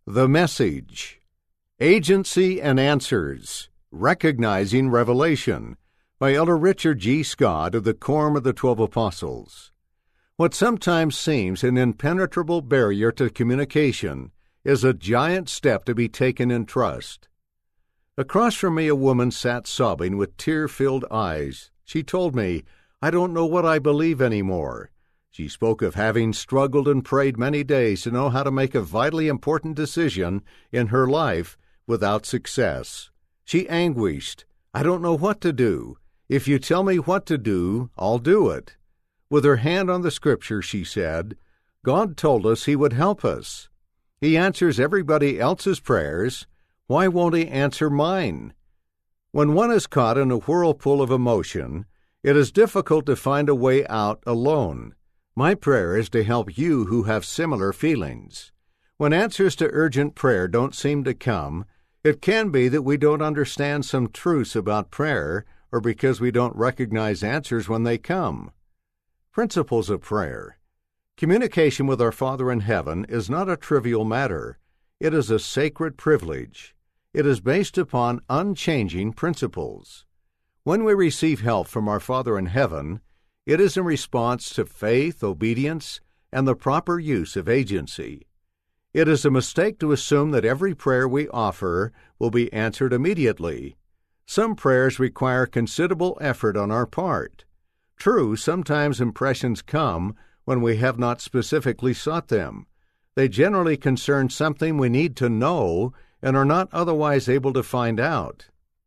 The Message, Agency and Answers, Recognizing Revelation, by Elder Richard G. Scott of the Quorum of the 12 Apostles. What sometimes seems an impenetrable barrier to communication is a giant step to be taken in trust. Across from me a woman sat sobbing with tear-filled eyes. She told me, "I don't know what I believe anymore." She spoke of having struggled and prayed many days to know how to make a vitally important decision in her life without success. She anguished, "I don't know what to do. If you tell me what to do, I'll do it." With her hand on the Scripture, she said, "God told us He would help us. He answers everybody else's prayers. Why won't He answer mine?" When one is caught in a whirlpool of emotion, it is difficult to find a way out alone. My prayer is to help you who have similar feelings. When answers to urgent prayer don't seem to come, it can be that we don't understand some truths about prayer or because we don't recognize answers when they come. Principles of prayer. Communication with our Father in heaven is not a trivial matter. It is a sacred privilege. It is based upon unchanging principles. When we receive help from our Father in heaven, it is in response to faith, obedience, and the proper use of agency. It is a mistake to assume that every prayer we offer will be answered immediately. Some prayers require considerable effort on our part. True, sometimes impressions come when we have not specifically sought them. They generally concern something we need to know and are not otherwise able to find out.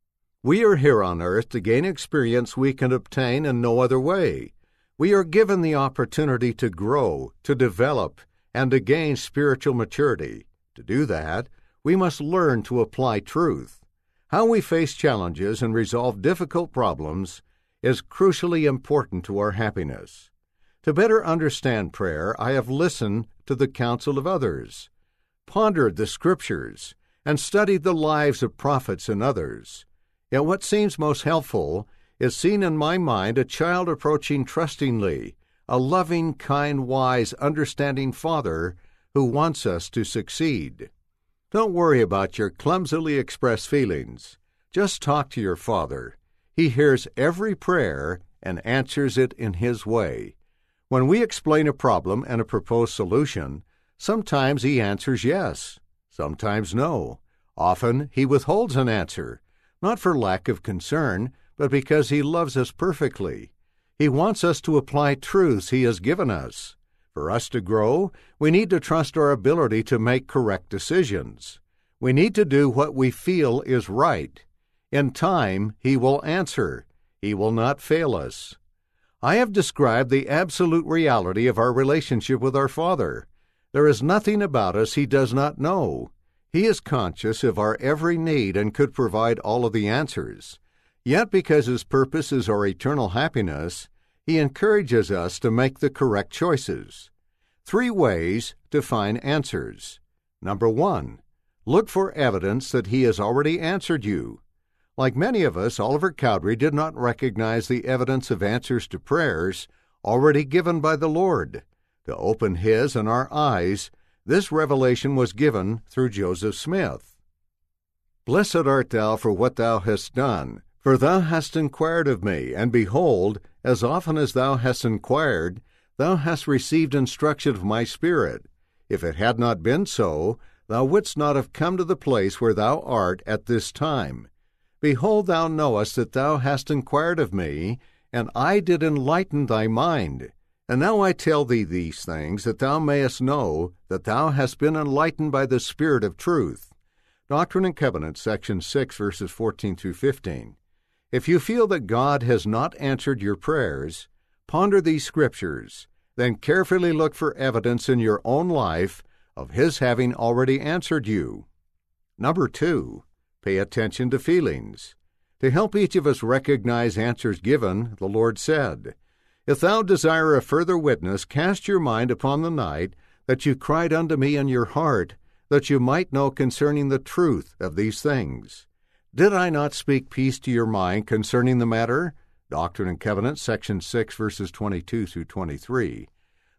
We are here on earth to gain experience we can obtain in no other way. We are given the opportunity to grow, to develop, and to gain spiritual maturity. To do that, we must learn to apply truth. How we face challenges and resolve difficult problems is crucially important to our happiness. To better understand prayer, I have listened to the counsel of others, pondered the Scriptures, and studied the lives of prophets and others. Yet what seems most helpful is seeing in my mind a child approaching trustingly, a loving, kind, wise, understanding Father who wants us to succeed. Don't worry about your clumsily expressed feelings. Just talk to your Father. He hears every prayer and answers it in His way. When we explain a problem and a proposed solution, sometimes He answers yes, sometimes no. Often He withholds an answer, not for lack of concern, but because He loves us perfectly. He wants us to apply truths He has given us. For us to grow, we need to trust our ability to make correct decisions. We need to do what we feel is right. In time, He will answer. He will not fail us. I have described the absolute reality of our relationship with our Father. There is nothing about us He does not know. He is conscious of our every need and could provide all of the answers. Yet because His purpose is our eternal happiness, He encourages us to make the correct choices. 3 ways to find answers. Number 1, look for evidence that He has already answered you. Like many of us, Oliver Cowdery did not recognize the evidence of answers to prayers already given by the Lord. To open his and our eyes, this revelation was given through Joseph Smith. "Blessed art thou for what thou hast done, for thou hast inquired of me, and behold, as often as thou hast inquired, thou hast received instruction of my Spirit. If it had not been so, thou wouldst not have come to the place where thou art at this time. Behold, thou knowest that thou hast inquired of me, and I did enlighten thy mind. And now I tell thee these things, that thou mayest know that thou hast been enlightened by the Spirit of truth." Doctrine and Covenants, section 6, verses 14 through 15. If you feel that God has not answered your prayers, ponder these Scriptures, then carefully look for evidence in your own life of His having already answered you. Number 2, pay attention to feelings. To help each of us recognize answers given, the Lord said, "If thou desire a further witness, cast your mind upon the night that you cried unto me in your heart, that you might know concerning the truth of these things. Did I not speak peace to your mind concerning the matter?" Doctrine and Covenants, section 6, verses 22 through 23.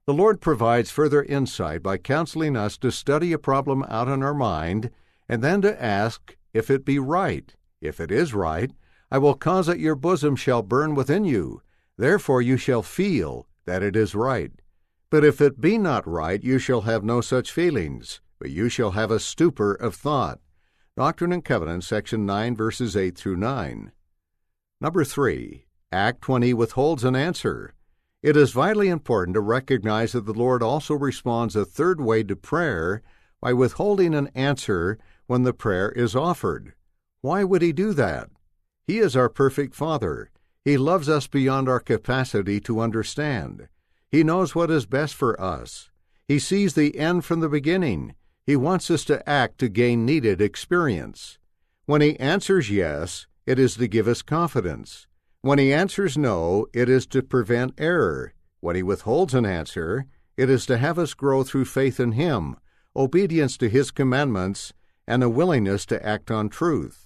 The Lord provides further insight by counseling us to study a problem out in our mind and then to ask if it be right. If it is right, I will cause that your bosom shall burn within you. Therefore you shall feel that it is right. But if it be not right, you shall have no such feelings, but you shall have a stupor of thought. Doctrine and Covenants, section 9, verses 8 through 9. Number 3. Act when he withholds an answer. It is vitally important to recognize that the Lord also responds a third way to prayer by withholding an answer when the prayer is offered. Why would he do that? He is our perfect Father. He loves us beyond our capacity to understand. He knows what is best for us. He sees the end from the beginning. He wants us to act to gain needed experience. When he answers yes, it is to give us confidence. When he answers no, it is to prevent error. When he withholds an answer, it is to have us grow through faith in him, obedience to his commandments, and a willingness to act on truth.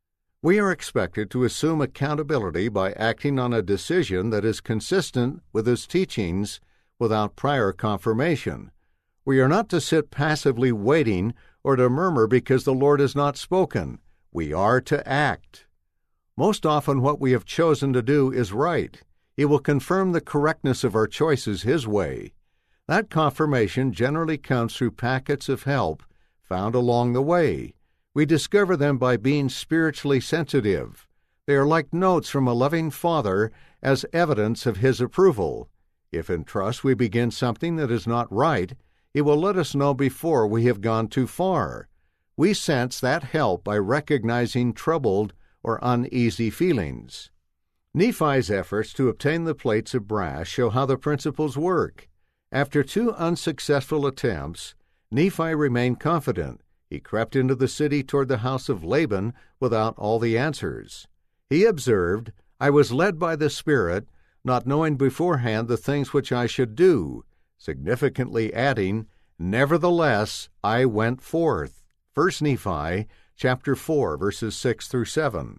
We are expected to assume accountability by acting on a decision that is consistent with his teachings without prior confirmation. We are not to sit passively waiting or to murmur because the Lord has not spoken. We are to act. Most often what we have chosen to do is right. He will confirm the correctness of our choices his way. That confirmation generally comes through packets of help found along the way. We discover them by being spiritually sensitive. They are like notes from a loving Father as evidence of his approval. If in trust we begin something that is not right, he will let us know before we have gone too far. We sense that help by recognizing troubled or uneasy feelings. Nephi's efforts to obtain the plates of brass show how the principles work. After 2 unsuccessful attempts, Nephi remained confident. He crept into the city toward the house of Laban without all the answers. He observed, I was led by the Spirit, not knowing beforehand the things which I should do, significantly adding, Nevertheless I went forth. 1 Nephi chapter 4, verses 6 through 7.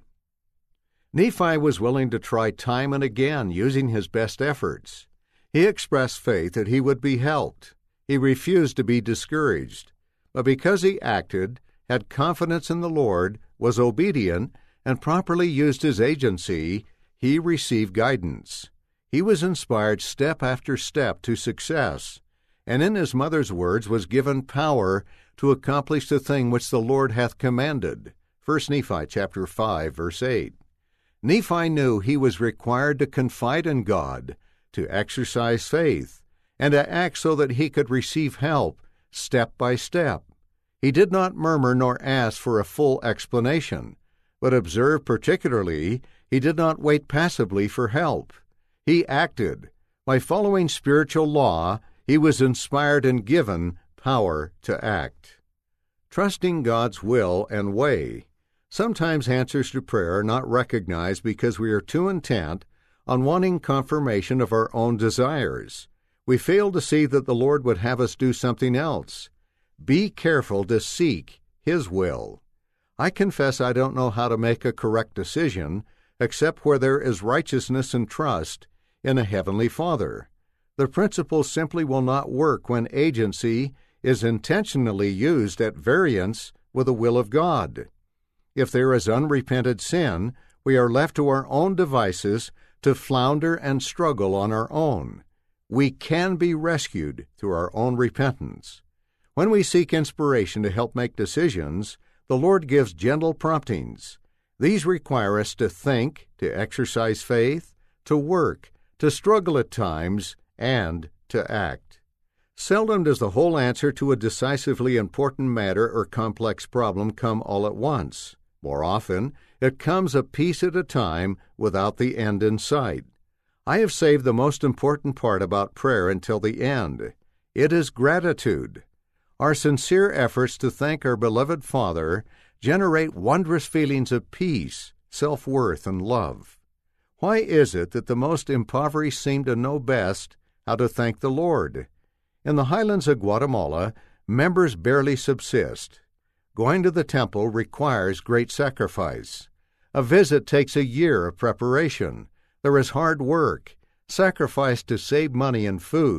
Nephi was willing to try time and again, using his best efforts. He expressed faith that he would be helped. He refused to be discouraged. But because he acted, had confidence in the Lord, was obedient, and properly used his agency, he received guidance. He was inspired step after step to success, and in his mother's words was given power to accomplish the thing which the Lord hath commanded. 1 Nephi chapter 5, verse 8. Nephi knew he was required to confide in God, to exercise faith, and to act so that he could receive help step by step. He did not murmur nor ask for a full explanation, but observe particularly, he did not wait passively for help. He acted. By following spiritual law, he was inspired and given power to act. Trusting God's will and way. Sometimes answers to prayer are not recognized because we are too intent on wanting confirmation of our own desires. We fail to see that the Lord would have us do something else. Be careful to seek his will. I confess I don't know how to make a correct decision, except where there is righteousness and trust in a heavenly Father. The principle simply will not work when agency is intentionally used at variance with the will of God. If there is unrepented sin, we are left to our own devices to flounder and struggle on our own. We can be rescued through our own repentance. When we seek inspiration to help make decisions, the Lord gives gentle promptings. These require us to think, to exercise faith, to work, to struggle at times, and to act. Seldom does the whole answer to a decisively important matter or complex problem come all at once. More often, it comes a piece at a time without the end in sight. I have saved the most important part about prayer until the end. It is gratitude. Our sincere efforts to thank our beloved Father generate wondrous feelings of peace, self-worth, and love. Why is it that the most impoverished seem to know best how to thank the Lord? In the highlands of Guatemala, members barely subsist. Going to the temple requires great sacrifice. A visit takes a year of preparation. There is hard work, sacrifice to save money and food,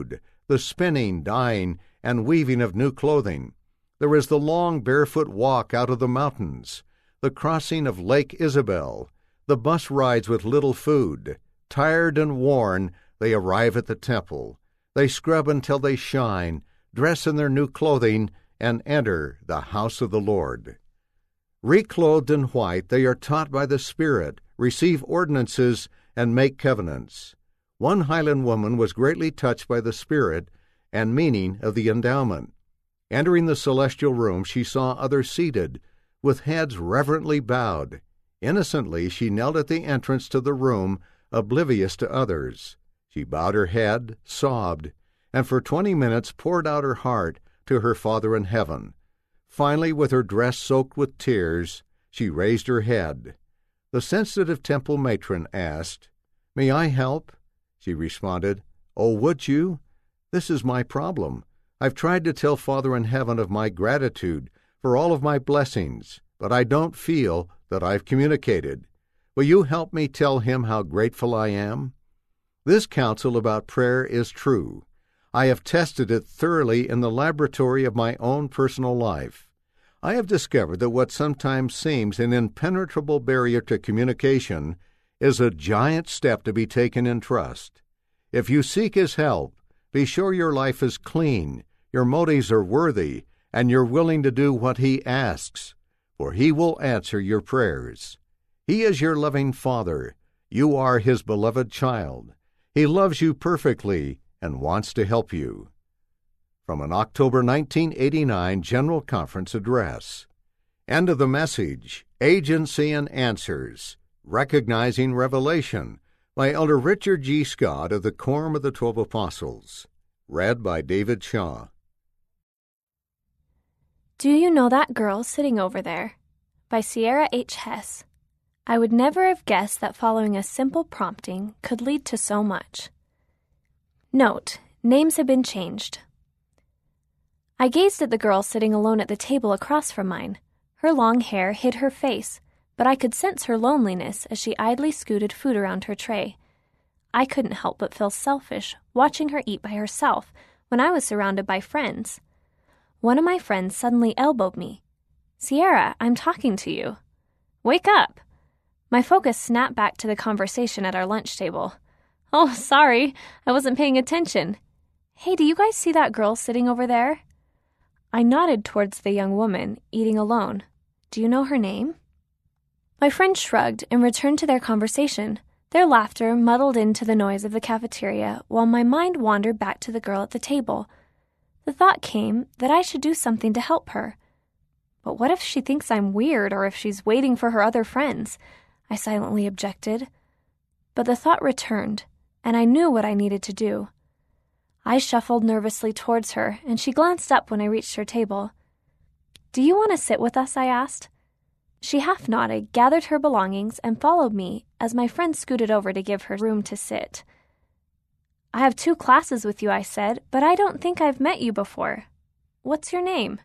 the spinning, dyeing, and weaving of new clothing. There is the long barefoot walk out of the mountains, the crossing of Lake Isabel, the bus rides with little food. Tired and worn, they arrive at the temple. They scrub until they shine, dress in their new clothing, and enter the house of the Lord. Reclothed in white, they are taught by the Spirit, receive ordinances, and make covenants. One Highland woman was greatly touched by the Spirit and meaning of the endowment. Entering the celestial room, she saw others seated, with heads reverently bowed. Innocently, she knelt at the entrance to the room, oblivious to others. She bowed her head, sobbed, and for 20 minutes poured out her heart to her Father in heaven. Finally, with her dress soaked with tears, she raised her head. The sensitive temple matron asked, "May I help?" She responded, "Oh, would you? This is my problem. I've tried to tell Father in heaven of my gratitude for all of my blessings, but I don't feel that I've communicated. Will you help me tell him how grateful I am?" This counsel about prayer is true. I have tested it thoroughly in the laboratory of my own personal life. I have discovered that what sometimes seems an impenetrable barrier to communication is a giant step to be taken in trust. If you seek His help, be sure your life is clean, your motives are worthy, and you're willing to do what He asks, for He will answer your prayers. He is your loving Father. You are His beloved child. He loves you perfectly and wants to help you. From an October 1989 General Conference address. End of the message, Agency and Answers, Recognizing Revelation, by Elder Richard G. Scott of the Quorum of the 12 Apostles. Read by David Shaw. Do You Know That Girl Sitting Over There? By Sierra H. Hess. I would never have guessed that following a simple prompting could lead to so much. Note: names have been changed. I gazed at the girl sitting alone at the table across from mine. Her long hair hid her face, but I could sense her loneliness as she idly scooted food around her tray. I couldn't help but feel selfish watching her eat by herself when I was surrounded by friends. One of my friends suddenly elbowed me. "Sierra, I'm talking to you. Wake up!" My focus snapped back to the conversation at our lunch table. "Oh, sorry, I wasn't paying attention. Hey, do you guys see that girl sitting over there?" I nodded towards the young woman, eating alone. "Do you know her name?" My friend shrugged and returned to their conversation. Their laughter muddled into the noise of the cafeteria, while my mind wandered back to the girl at the table. The thought came that I should do something to help her. But what if she thinks I'm weird, or if she's waiting for her other friends? I silently objected. But the thought returned, and I knew what I needed to do. I shuffled nervously towards her, and she glanced up when I reached her table. "Do you want to sit with us?" I asked. She half nodded, gathered her belongings, and followed me as my friend scooted over to give her room to sit. "I have 2 classes with you," I said, "but I don't think I've met you before. What's your name?"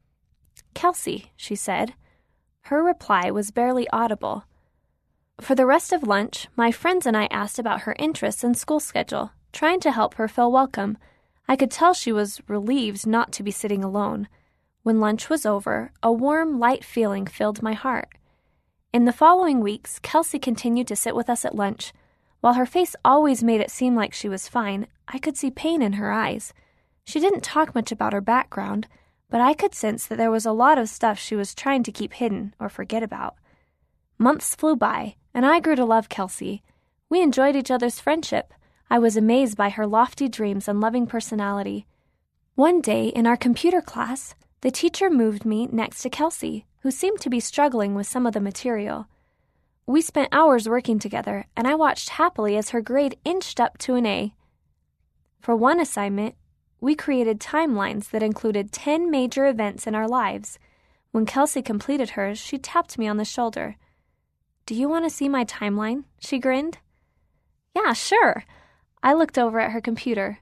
"Kelsey," she said. Her reply was barely audible. For the rest of lunch, my friends and I asked about her interests and school schedule, trying to help her feel welcome. I could tell she was relieved not to be sitting alone. When lunch was over, a warm, light feeling filled my heart. In the following weeks, Kelsey continued to sit with us at lunch. While her face always made it seem like she was fine, I could see pain in her eyes. She didn't talk much about her background, but I could sense that there was a lot of stuff she was trying to keep hidden or forget about. Months flew by, and I grew to love Kelsey. We enjoyed each other's friendship. I was amazed by her lofty dreams and loving personality. One day, in our computer class, the teacher moved me next to Kelsey, who seemed to be struggling with some of the material. We spent hours working together, and I watched happily as her grade inched up to an A. For one assignment, we created timelines that included 10 major events in our lives. When Kelsey completed hers, she tapped me on the shoulder. "Do you want to see my timeline?" she grinned. "Yeah, sure." I looked over at her computer.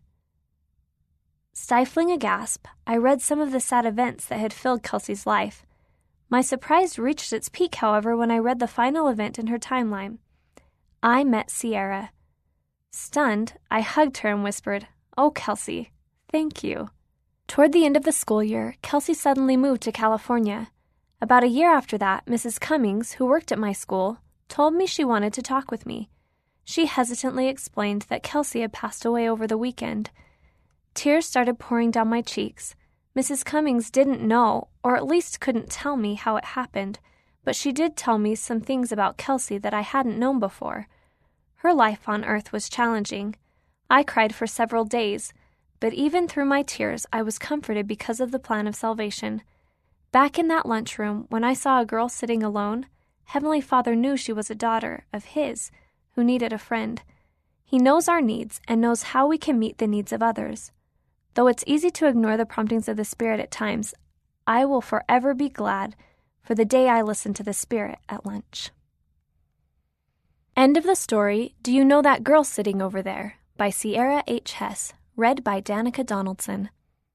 Stifling a gasp, I read some of the sad events that had filled Kelsey's life. My surprise reached its peak, however, when I read the final event in her timeline. I met Sierra. Stunned, I hugged her and whispered, "Oh, Kelsey, Thank you. Toward the end of the school year, Kelsey suddenly moved to California. About a year after that, Mrs. Cummings, who worked at my school, told me she wanted to talk with me. She hesitantly explained that Kelsey had passed away over the weekend. Tears started pouring down my cheeks. Mrs. Cummings didn't know, or at least couldn't tell me how it happened, but she did tell me some things about Kelsey that I hadn't known before. Her life on earth was challenging. I cried for several days, but even through my tears, I was comforted because of the plan of salvation. Back in that lunchroom, when I saw a girl sitting alone, Heavenly Father knew she was a daughter of His who needed a friend. He knows our needs and knows how we can meet the needs of others. Though it's easy to ignore the promptings of the Spirit at times, I will forever be glad for the day I listened to the Spirit at lunch. End of the story, Do You Know That Girl Sitting Over There? By Sierra H. Hess, read by Danica Donaldson.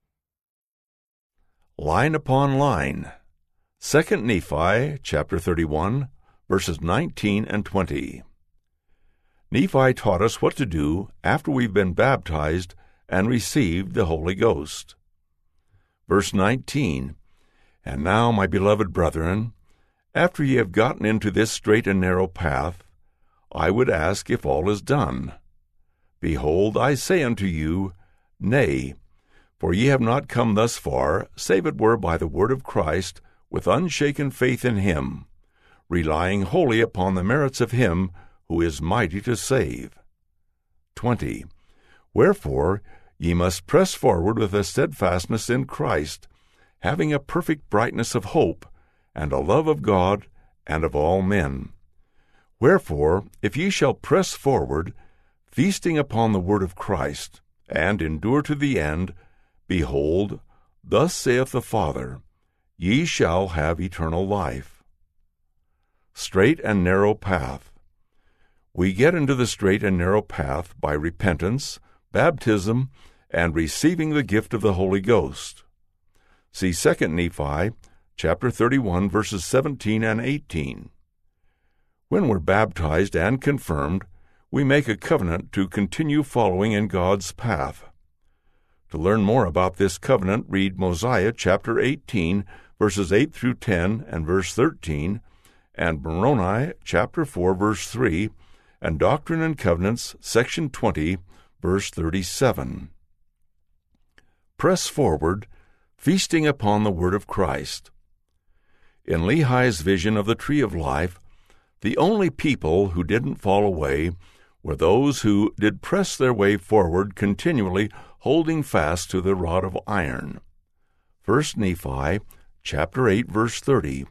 Line upon line. 2 Nephi, chapter 31, verses 19 and 20. Nephi taught us what to do after we've been baptized and received the Holy Ghost. Verse 19, And now, my beloved brethren, after ye have gotten into this straight and narrow path, I would ask if all is done. Behold, I say unto you, Nay, for ye have not come thus far, save it were by the word of Christ, with unshaken faith in him, relying wholly upon the merits of him who is mighty to save. 20. Wherefore ye must press forward with a steadfastness in Christ, having a perfect brightness of hope, and a love of God and of all men. Wherefore, if ye shall press forward, feasting upon the word of Christ, and endure to the end, behold, thus saith the Father, Ye shall have eternal life. Straight and narrow path. We get into the straight and narrow path by repentance, baptism, and receiving the gift of the Holy Ghost. See 2 Nephi, chapter 31, verses 17 and 18. When we're baptized and confirmed, we make a covenant to continue following in God's path. To learn more about this covenant, read Mosiah chapter 18, verses 8 through 10 and verse 13, and Moroni chapter 4, verse 3, and Doctrine and Covenants, section 20, verse 37. Press forward, feasting upon the word of Christ. In Lehi's vision of the tree of life, the only people who didn't fall away were those who did press their way forward, continually holding fast to the rod of iron. 1 Nephi, chapter 8, verse 30.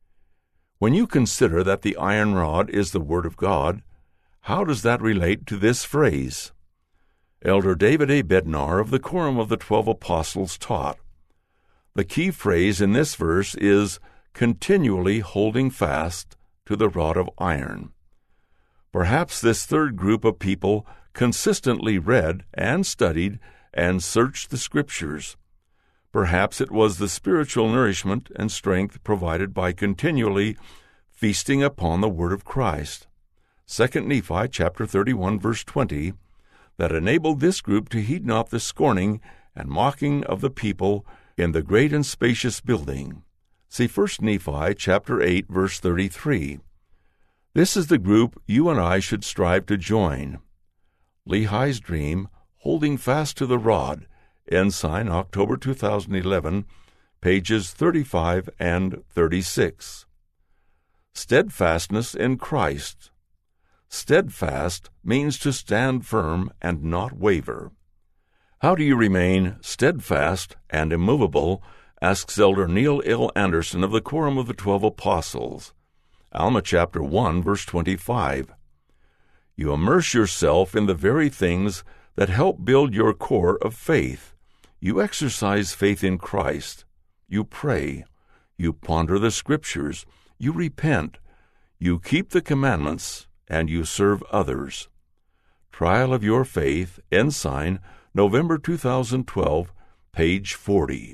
When you consider that the iron rod is the Word of God, how does that relate to this phrase? Elder David A. Bednar of the Quorum of the 12 Apostles taught, the key phrase in this verse is continually holding fast to the rod of iron. Perhaps this third group of people consistently read and studied and searched the Scriptures. Perhaps it was the spiritual nourishment and strength provided by continually feasting upon the Word of Christ. 2 Nephi chapter 31, verse 20, that enabled this group to heed not the scorning and mocking of the people in the great and spacious building. See 1 Nephi chapter 8, verse 33. This is the group you and I should strive to join. Lehi's Dream, Holding Fast to the Rod, Ensign, October 2011, pages 35 and 36. Steadfastness in Christ. Steadfast means to stand firm and not waver. How do you remain steadfast and immovable, asks Elder Neil L. Anderson of the Quorum of the 12 Apostles. Alma chapter 1, verse 25. You immerse yourself in the very things that help build your core of faith. You exercise faith in Christ. You pray. You ponder the Scriptures. You repent. You keep the commandments, and you serve others. Trial of Your Faith, Ensign, November 2012, page 40.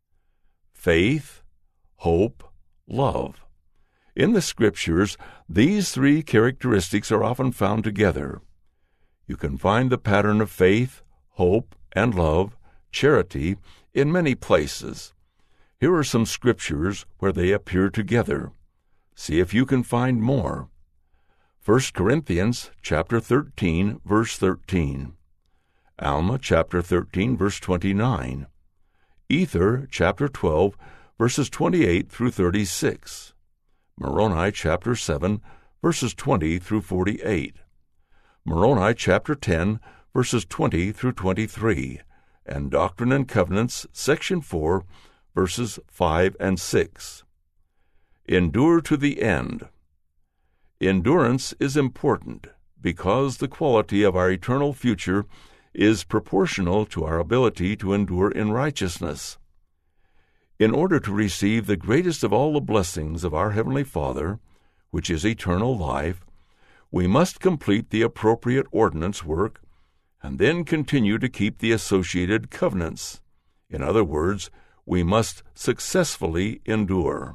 Faith, hope, love. In the Scriptures, these three characteristics are often found together. You can find the pattern of faith, hope, and love charity in many places. Here are some scriptures where they appear together. See if you can find more. 1 Corinthians chapter 13, verse 13. Alma chapter 13, verse 29. Ether chapter 12, verses 28 through 36. Moroni chapter 7, verses 20 through 48. Moroni chapter 10, verses 20 through 23, and Doctrine and Covenants, section 4, verses 5 and 6. Endure to the end. Endurance is important because the quality of our eternal future is proportional to our ability to endure in righteousness. In order to receive the greatest of all the blessings of our Heavenly Father, which is eternal life, we must complete the appropriate ordinance work and then continue to keep the associated covenants. In other words, we must successfully endure.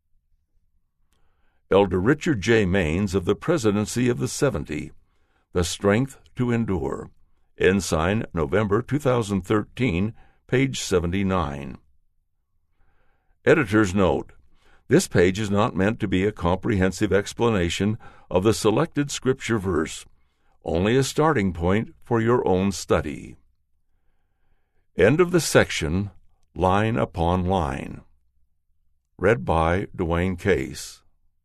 Elder Richard J. Maines of the Presidency of the 70, The Strength to Endure, Ensign, November 2013, page 79. Editor's note: this page is not meant to be a comprehensive explanation of the selected scripture verse, only a starting point for your own study. End of the section, line upon line. Read by Dwayne Case.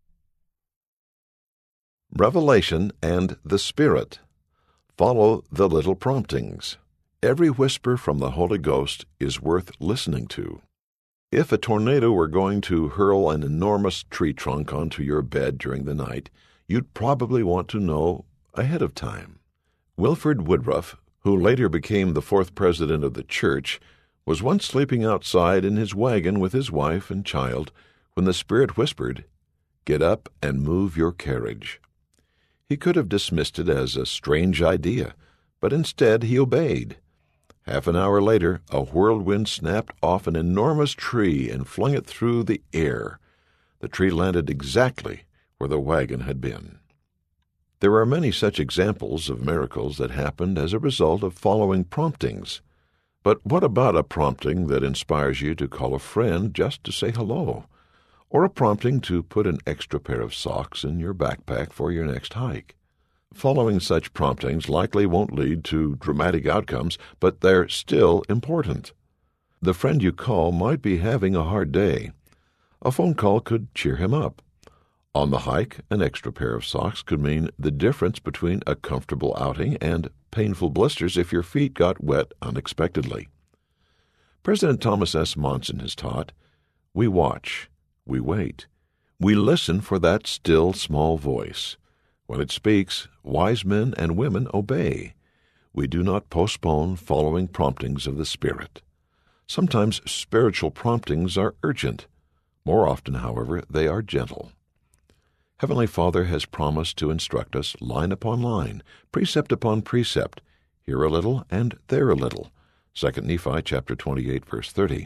Revelation and the Spirit. Follow the little promptings. Every whisper from the Holy Ghost is worth listening to. If a tornado were going to hurl an enormous tree trunk onto your bed during the night, you'd probably want to know ahead of time. Wilford Woodruff, who later became the 4th president of the church, was once sleeping outside in his wagon with his wife and child when the Spirit whispered, "Get up and move your carriage." He could have dismissed it as a strange idea, but instead he obeyed. Half an hour later, a whirlwind snapped off an enormous tree and flung it through the air. The tree landed exactly where the wagon had been. There are many such examples of miracles that happened as a result of following promptings. But what about a prompting that inspires you to call a friend just to say hello? Or a prompting to put an extra pair of socks in your backpack for your next hike? Following such promptings likely won't lead to dramatic outcomes, but they're still important. The friend you call might be having a hard day. A phone call could cheer him up. On the hike, an extra pair of socks could mean the difference between a comfortable outing and painful blisters if your feet got wet unexpectedly. President Thomas S. Monson has taught, we watch, we wait, we listen for that still small voice. When it speaks, wise men and women obey. We do not postpone following promptings of the Spirit. Sometimes spiritual promptings are urgent. More often, however, they are gentle. Heavenly Father has promised to instruct us line upon line, precept upon precept, here a little and there a little. 2 Nephi chapter 28, verse 30.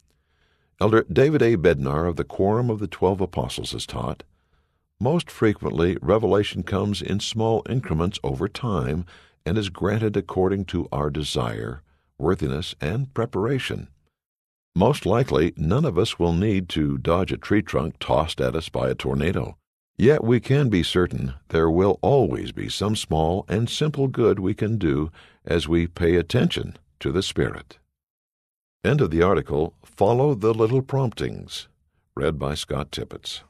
Elder David A. Bednar of the Quorum of the 12 Apostles has taught, most frequently, revelation comes in small increments over time and is granted according to our desire, worthiness, and preparation. Most likely, none of us will need to dodge a tree trunk tossed at us by a tornado. Yet we can be certain there will always be some small and simple good we can do as we pay attention to the Spirit. End of the article, Follow the Little Promptings, read by Scott Tippett.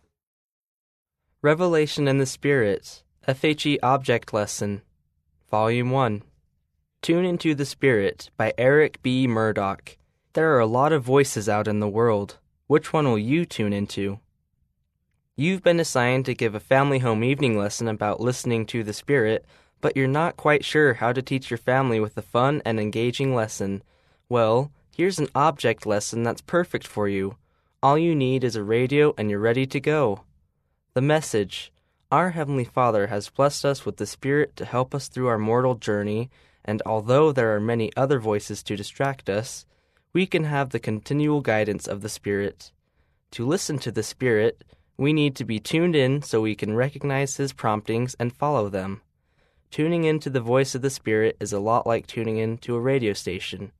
Revelation and the Spirit, FHE Object Lesson, Volume 1. Tune into the Spirit by Eric B. Murdoch. There are a lot of voices out in the world. Which one will you tune into? You've been assigned to give a family home evening lesson about listening to the Spirit, but you're not quite sure how to teach your family with a fun and engaging lesson. Well, here's an object lesson that's perfect for you. All you need is a radio and you're ready to go. The message: our Heavenly Father has blessed us with the Spirit to help us through our mortal journey, and although there are many other voices to distract us, we can have the continual guidance of the Spirit. To listen to the Spirit, we need to be tuned in so we can recognize His promptings and follow them. Tuning into the voice of the Spirit is a lot like tuning in to a radio station.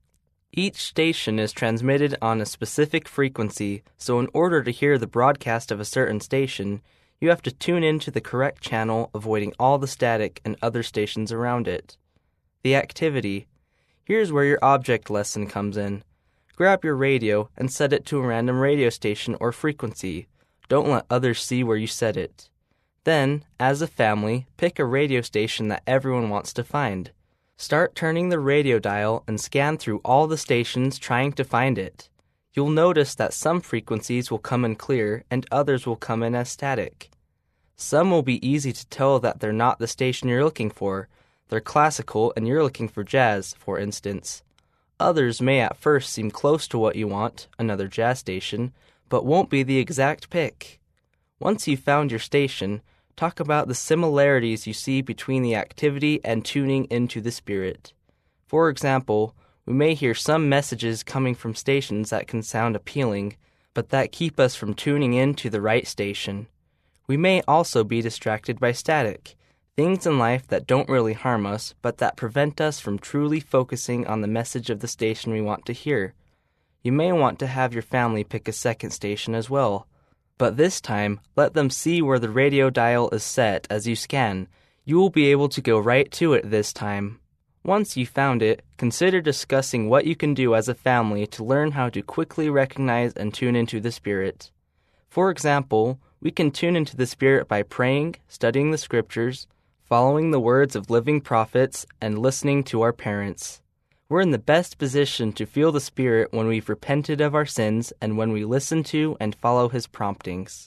Each station is transmitted on a specific frequency, so in order to hear the broadcast of a certain station, you have to tune into the correct channel, avoiding all the static and other stations around it. The activity. Here's where your object lesson comes in. Grab your radio and set it to a random radio station or frequency. Don't let others see where you set it. Then, as a family, pick a radio station that everyone wants to find. Start turning the radio dial and scan through all the stations trying to find it. You'll notice that some frequencies will come in clear and others will come in as static. Some will be easy to tell that they're not the station you're looking for. They're classical and you're looking for jazz, for instance. Others may at first seem close to what you want, another jazz station, but won't be the exact pick. Once you've found your station, talk about the similarities you see between the activity and tuning into the Spirit. For example, we may hear some messages coming from stations that can sound appealing, but that keep us from tuning in to the right station. We may also be distracted by static, things in life that don't really harm us, but that prevent us from truly focusing on the message of the station we want to hear. You may want to have your family pick a second station as well. But this time, let them see where the radio dial is set as you scan. You will be able to go right to it this time. Once you've found it, consider discussing what you can do as a family to learn how to quickly recognize and tune into the Spirit. For example, we can tune into the Spirit by praying, studying the Scriptures, following the words of living prophets, and listening to our parents. We're in the best position to feel the Spirit when we've repented of our sins and when we listen to and follow His promptings.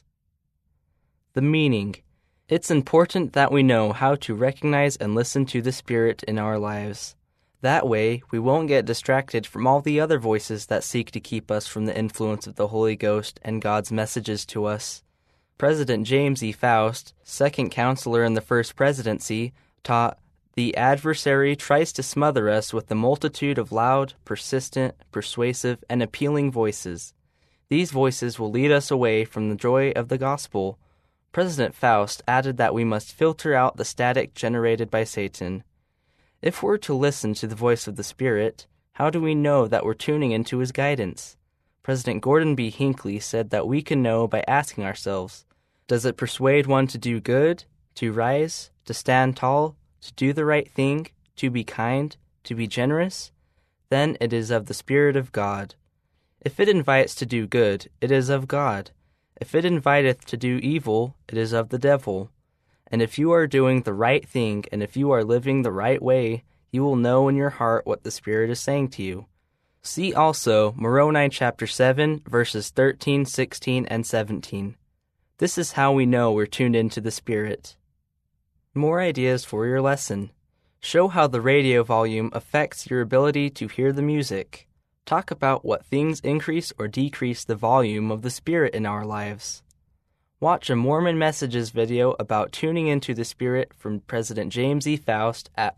The meaning. It's important that we know how to recognize and listen to the Spirit in our lives. That way, we won't get distracted from all the other voices that seek to keep us from the influence of the Holy Ghost and God's messages to us. President James E. Faust, second counselor in the First Presidency, taught, "The adversary tries to smother us with the multitude of loud, persistent, persuasive, and appealing voices. These voices will lead us away from the joy of the gospel." President Faust added that we must filter out the static generated by Satan. If we're to listen to the voice of the Spirit, how do we know that we're tuning into His guidance? President Gordon B. Hinckley said that we can know by asking ourselves, does it persuade one to do good, to rise, to stand tall, to do the right thing, to be kind, to be generous? Then it is of the Spirit of God. If it invites to do good, it is of God. If it inviteth to do evil, it is of the devil. And if you are doing the right thing, and if you are living the right way, you will know in your heart what the Spirit is saying to you. See also Moroni chapter 7, verses 13, 16, and 17. This is how we know we're tuned into the Spirit. More ideas for your lesson. Show how the radio volume affects your ability to hear the music. Talk about what things increase or decrease the volume of the Spirit in our lives. Watch a Mormon Messages video about tuning into the Spirit from President James E. Faust at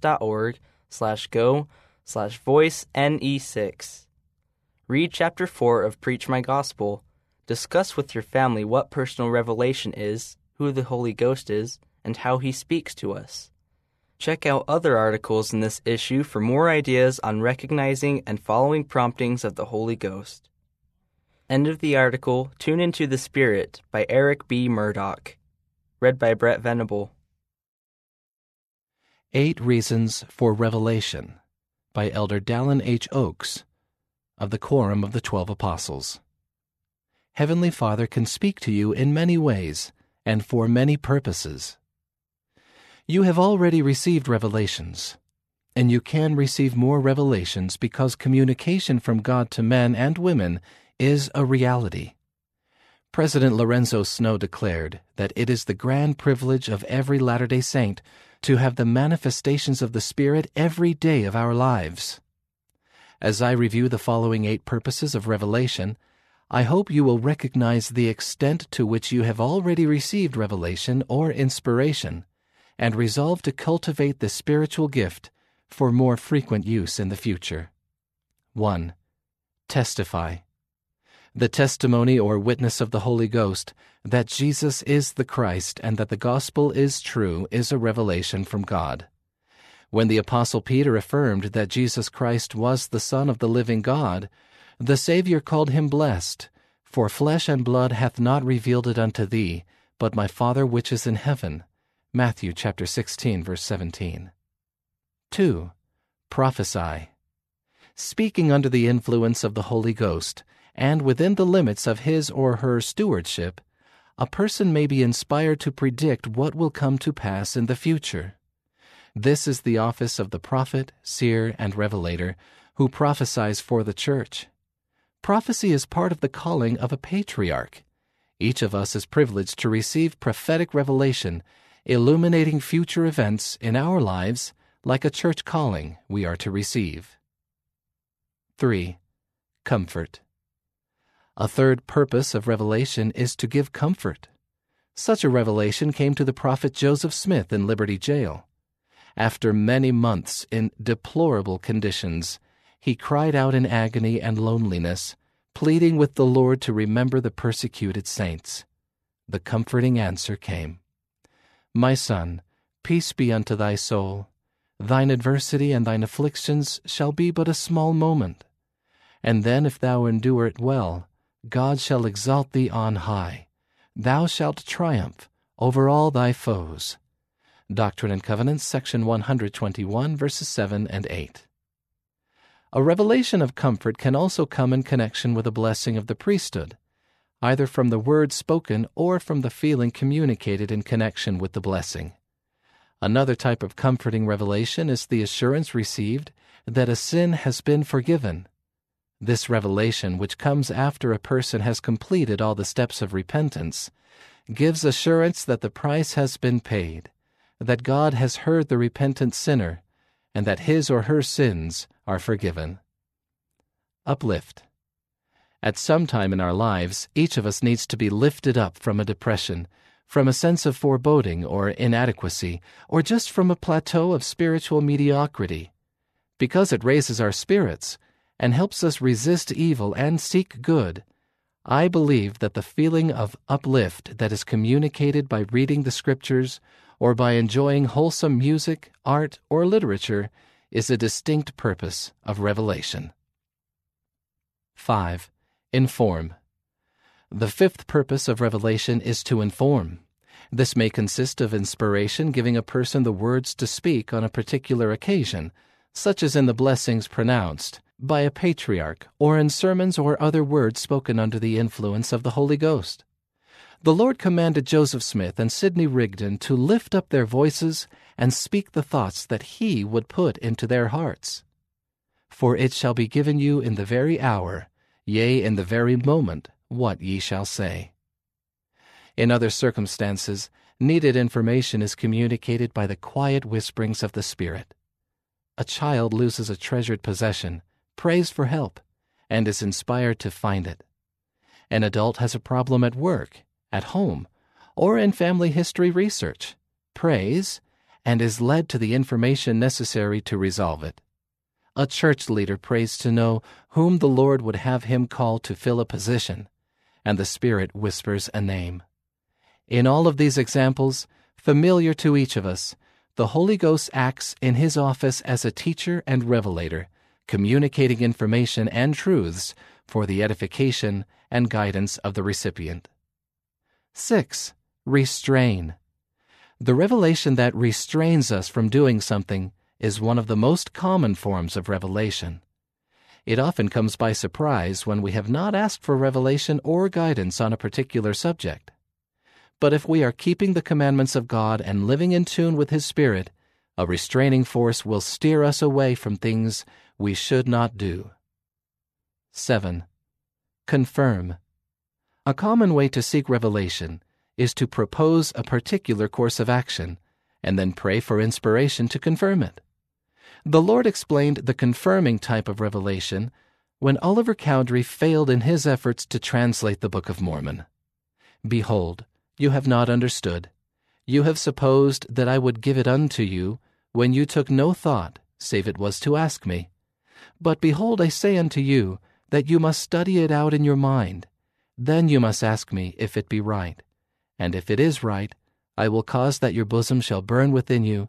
lds.org/go/voice-ne6. Read Chapter 4 of Preach My Gospel. Discuss with your family what personal revelation is, who the Holy Ghost is, and how He speaks to us. Check out other articles in this issue for more ideas on recognizing and following promptings of the Holy Ghost. End of the article, Tune Into the Spirit by Eric B. Murdoch. Read by Brett Venable. 8 Reasons for Revelation by Elder Dallin H. Oakes of the Quorum of the 12 Apostles. Heavenly Father can speak to you in many ways and for many purposes. You have already received revelations, and you can receive more revelations because communication from God to men and women is a reality. President Lorenzo Snow declared that it is the grand privilege of every Latter-day Saint to have the manifestations of the Spirit every day of our lives. As I review the following 8 purposes of revelation, I hope you will recognize the extent to which you have already received revelation or inspiration, and resolve to cultivate the spiritual gift for more frequent use in the future. 1. Testify. The testimony or witness of the Holy Ghost that Jesus is the Christ and that the gospel is true is a revelation from God. When the Apostle Peter affirmed that Jesus Christ was the Son of the living God, the Savior called him blessed, for flesh and blood hath not revealed it unto thee, but my Father which is in heaven. Matthew chapter 16, verse 17. 2. Prophesy. Speaking under the influence of the Holy Ghost, and within the limits of his or her stewardship, a person may be inspired to predict what will come to pass in the future. This is the office of the prophet, seer, and revelator, who prophesies for the church. Prophecy is part of the calling of a patriarch. Each of us is privileged to receive prophetic revelation, illuminating future events in our lives like a church calling we are to receive. 3. Comfort. A third purpose of revelation is to give comfort. Such a revelation came to the prophet Joseph Smith in Liberty Jail. After many months in deplorable conditions, he cried out in agony and loneliness, pleading with the Lord to remember the persecuted saints. The comforting answer came. My son, peace be unto thy soul. Thine adversity and thine afflictions shall be but a small moment. And then if thou endure it well, God shall exalt thee on high. Thou shalt triumph over all thy foes. Doctrine and Covenants, section 121, verses 7 and 8. A revelation of comfort can also come in connection with a blessing of the priesthood, either from the word spoken or from the feeling communicated in connection with the blessing. Another type of comforting revelation is the assurance received that a sin has been forgiven. This revelation, which comes after a person has completed all the steps of repentance, gives assurance that the price has been paid, that God has heard the repentant sinner, and that his or her sins are forgiven. Uplift. At some time in our lives, each of us needs to be lifted up from a depression, from a sense of foreboding or inadequacy, or just from a plateau of spiritual mediocrity. Because it raises our spirits and helps us resist evil and seek good, I believe that the feeling of uplift that is communicated by reading the Scriptures or by enjoying wholesome music, art, or literature is a distinct purpose of revelation. 5. Inform. The fifth purpose of revelation is to inform. This may consist of inspiration giving a person the words to speak on a particular occasion, such as in the blessings pronounced by a patriarch, or in sermons or other words spoken under the influence of the Holy Ghost. The Lord commanded Joseph Smith and Sidney Rigdon to lift up their voices and speak the thoughts that He would put into their hearts. For it shall be given you in the very hour, yea, in the very moment, what ye shall say. In other circumstances, needed information is communicated by the quiet whisperings of the Spirit. A child loses a treasured possession, prays for help, and is inspired to find it. An adult has a problem at work, at home, or in family history research, prays, and is led to the information necessary to resolve it. A church leader prays to know whom the Lord would have him call to fill a position, and the Spirit whispers a name. In all of these examples, familiar to each of us, the Holy Ghost acts in His office as a teacher and revelator, communicating information and truths for the edification and guidance of the recipient. 6. Restrain. The revelation that restrains us from doing something is one of the most common forms of revelation. It often comes by surprise when we have not asked for revelation or guidance on a particular subject. But if we are keeping the commandments of God and living in tune with His Spirit, a restraining force will steer us away from things we should not do. 7. Confirm. A common way to seek revelation is to propose a particular course of action and then pray for inspiration to confirm it. The Lord explained the confirming type of revelation when Oliver Cowdery failed in his efforts to translate the Book of Mormon. Behold, you have not understood. You have supposed that I would give it unto you, when you took no thought, save it was to ask me. But behold, I say unto you, that you must study it out in your mind. Then you must ask me if it be right. And if it is right, I will cause that your bosom shall burn within you,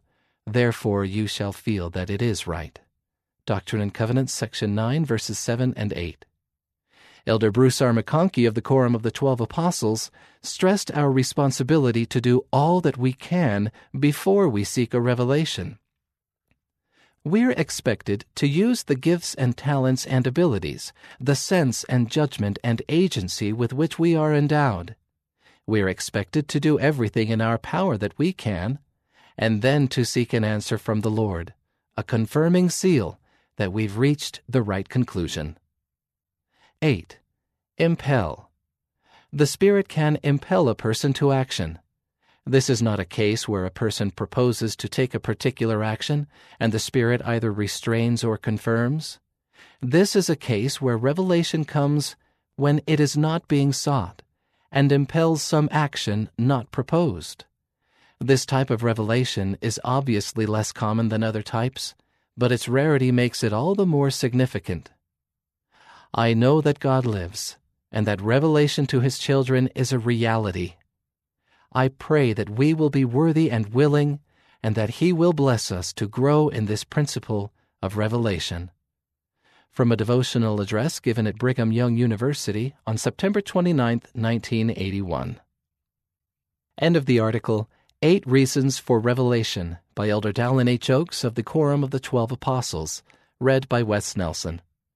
Therefore you shall feel that it is right. Doctrine and Covenants, section 9, verses 7 and 8. Elder Bruce R. McConkie of the Quorum of the 12 Apostles stressed our responsibility to do all that we can before we seek a revelation. We're expected to use the gifts and talents and abilities, the sense and judgment and agency with which we are endowed. We're expected to do everything in our power that we can, and then to seek an answer from the Lord, a confirming seal that we've reached the right conclusion. 8. Impel. The Spirit can impel a person to action. This is not a case where a person proposes to take a particular action and the Spirit either restrains or confirms. This is a case where revelation comes when it is not being sought and impels some action not proposed. This type of revelation is obviously less common than other types, but its rarity makes it all the more significant. I know that God lives, and that revelation to His children is a reality. I pray that we will be worthy and willing, and that He will bless us to grow in this principle of revelation. From a devotional address given at Brigham Young University on September 29, 1981. End of the article, 8 Reasons for Revelation, by Elder Dallin H. Oaks of the Quorum of the 12 Apostles, read by Wes Nelson.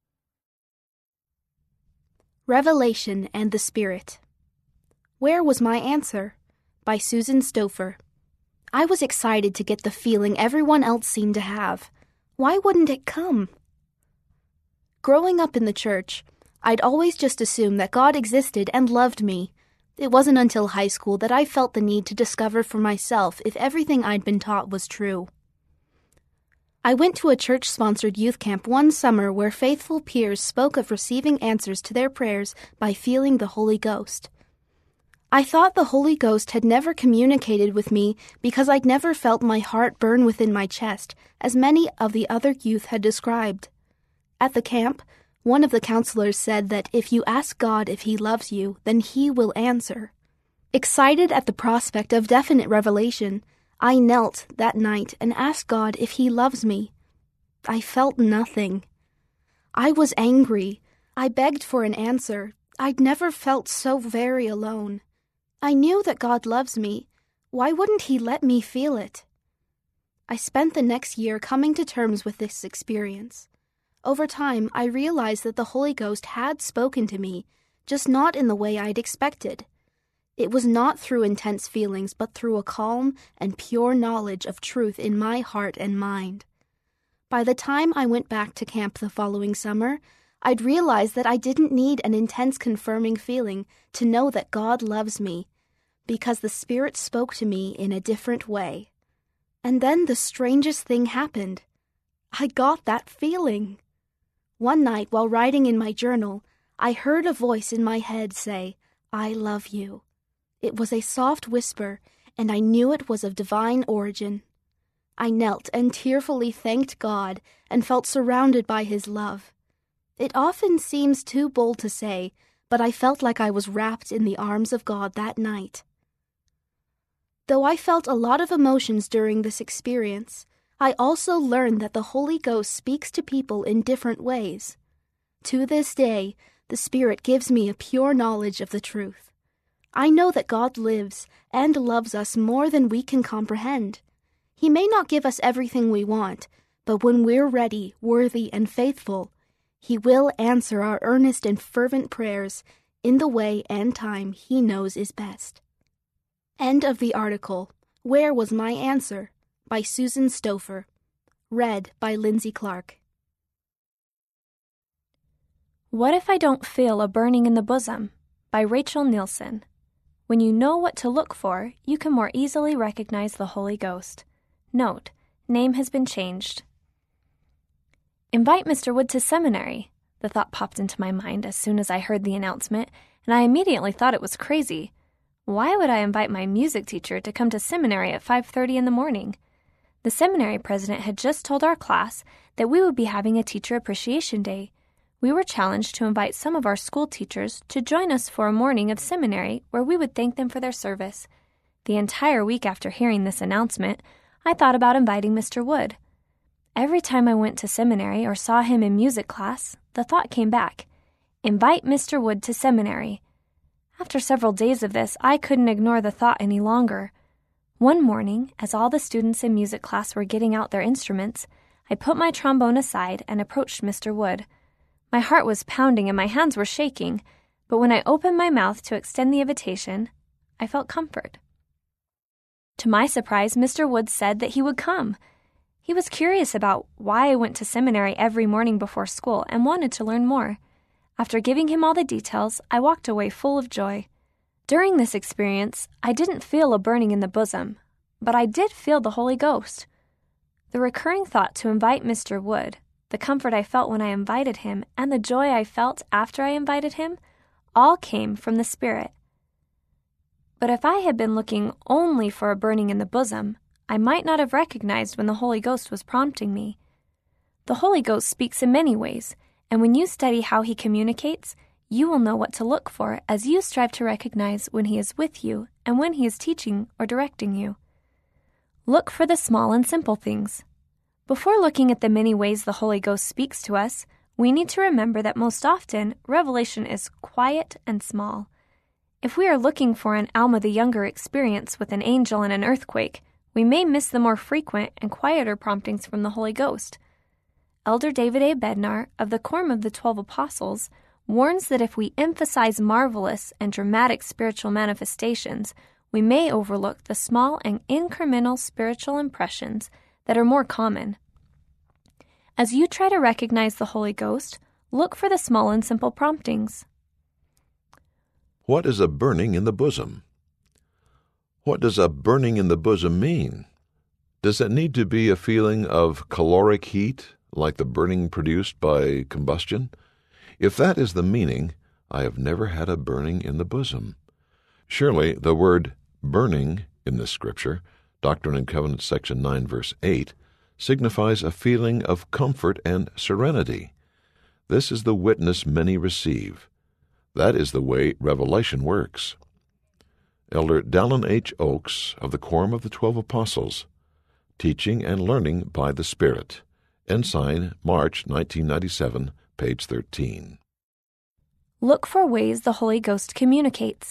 Revelation and the Spirit. Where was my answer? By Susan Stouffer. I was excited to get the feeling everyone else seemed to have. Why wouldn't it come? Growing up in the church, I'd always just assumed that God existed and loved me. It wasn't until high school that I felt the need to discover for myself if everything I'd been taught was true. I went to a church-sponsored youth camp one summer where faithful peers spoke of receiving answers to their prayers by feeling the Holy Ghost. I thought the Holy Ghost had never communicated with me because I'd never felt my heart burn within my chest, as many of the other youth had described. At the camp, one of the counselors said that if you ask God if He loves you, then He will answer. Excited at the prospect of definite revelation, I knelt that night and asked God if He loves me. I felt nothing. I was angry. I begged for an answer. I'd never felt so very alone. I knew that God loves me. Why wouldn't He let me feel it? I spent the next year coming to terms with this experience. Over time, I realized that the Holy Ghost had spoken to me, just not in the way I'd expected. It was not through intense feelings, but through a calm and pure knowledge of truth in my heart and mind. By the time I went back to camp the following summer, I'd realized that I didn't need an intense confirming feeling to know that God loves me, because the Spirit spoke to me in a different way. And then the strangest thing happened. I got that feeling. One night while writing in my journal, I heard a voice in my head say, "I love you." It was a soft whisper, and I knew it was of divine origin. I knelt and tearfully thanked God and felt surrounded by His love. It often seems too bold to say, but I felt like I was wrapped in the arms of God that night. Though I felt a lot of emotions during this experience, I also learned that the Holy Ghost speaks to people in different ways. To this day, the Spirit gives me a pure knowledge of the truth. I know that God lives and loves us more than we can comprehend. He may not give us everything we want, but when we're ready, worthy, and faithful, He will answer our earnest and fervent prayers in the way and time He knows is best. End of the article, Where Was My Answer? By Susan Stouffer. Read by Lindsay Clark. What If I Don't Feel a Burning in the Bosom? By Rachel Nielsen. When you know what to look for, you can more easily recognize the Holy Ghost. Note, name has been changed. Invite Mr. Wood to seminary. The thought popped into my mind as soon as I heard the announcement, and I immediately thought it was crazy. Why would I invite my music teacher to come to seminary at 5:30 in the morning? The seminary president had just told our class that we would be having a Teacher Appreciation Day. We were challenged to invite some of our school teachers to join us for a morning of seminary where we would thank them for their service. The entire week after hearing this announcement, I thought about inviting Mr. Wood. Every time I went to seminary or saw him in music class, the thought came back, invite Mr. Wood to seminary. After several days of this, I couldn't ignore the thought any longer. One morning, as all the students in music class were getting out their instruments, I put my trombone aside and approached Mr. Wood. My heart was pounding and my hands were shaking, but when I opened my mouth to extend the invitation, I felt comfort. To my surprise, Mr. Wood said that he would come. He was curious about why I went to seminary every morning before school and wanted to learn more. After giving him all the details, I walked away full of joy. During this experience, I didn't feel a burning in the bosom, but I did feel the Holy Ghost. The recurring thought to invite Mr. Wood, the comfort I felt when I invited him, and the joy I felt after I invited him, all came from the Spirit. But if I had been looking only for a burning in the bosom, I might not have recognized when the Holy Ghost was prompting me. The Holy Ghost speaks in many ways, and when you study how he communicates, you will know what to look for as you strive to recognize when he is with you and when he is teaching or directing you. Look for the small and simple things. Before looking at the many ways the Holy Ghost speaks to us, we need to remember that most often, revelation is quiet and small. If we are looking for an Alma the Younger experience with an angel and an earthquake, we may miss the more frequent and quieter promptings from the Holy Ghost. Elder David A. Bednar of the Quorum of the 12 Apostles warns that if we emphasize marvelous and dramatic spiritual manifestations, we may overlook the small and incremental spiritual impressions that are more common. As you try to recognize the Holy Ghost, look for the small and simple promptings. What is a burning in the bosom? What does a burning in the bosom mean? Does it need to be a feeling of caloric heat, like the burning produced by combustion? If that is the meaning, I have never had a burning in the bosom. Surely the word burning in this scripture, Doctrine and Covenants section 9, verse 8, signifies a feeling of comfort and serenity. This is the witness many receive. That is the way revelation works. Elder Dallin H. Oaks of the Quorum of the 12 Apostles, Teaching and Learning by the Spirit, Ensign, March 1997, page 13. Look for ways the Holy Ghost communicates.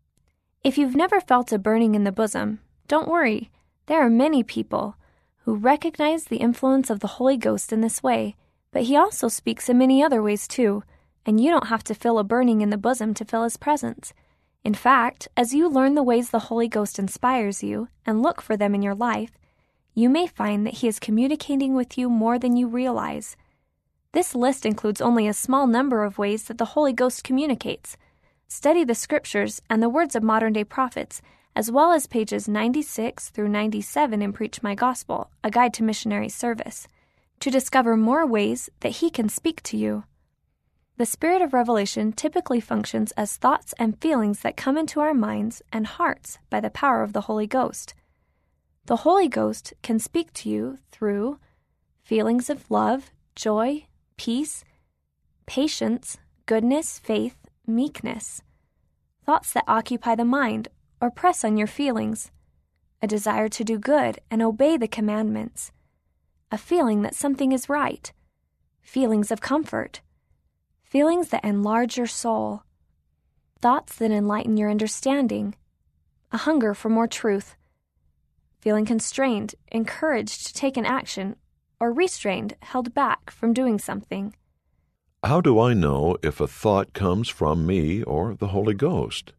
If you've never felt a burning in the bosom, don't worry. There are many people who recognize the influence of the Holy Ghost in this way, but he also speaks in many other ways too, and you don't have to feel a burning in the bosom to feel his presence. In fact, as you learn the ways the Holy Ghost inspires you and look for them in your life, you may find that he is communicating with you more than you realize. This list includes only a small number of ways that the Holy Ghost communicates. Study the scriptures and the words of modern-day prophets, as well as pages 96 through 97 in Preach My Gospel, A Guide to Missionary Service, to discover more ways that he can speak to you. The spirit of revelation typically functions as thoughts and feelings that come into our minds and hearts by the power of the Holy Ghost. The Holy Ghost can speak to you through feelings of love, joy, peace, patience, goodness, faith, meekness, thoughts that occupy the mind or press on your feelings, a desire to do good and obey the commandments, a feeling that something is right, feelings of comfort, feelings that enlarge your soul, thoughts that enlighten your understanding, a hunger for more truth, feeling constrained, encouraged to take an action, or restrained, held back from doing something. How do I know if a thought comes from me or the Holy Ghost?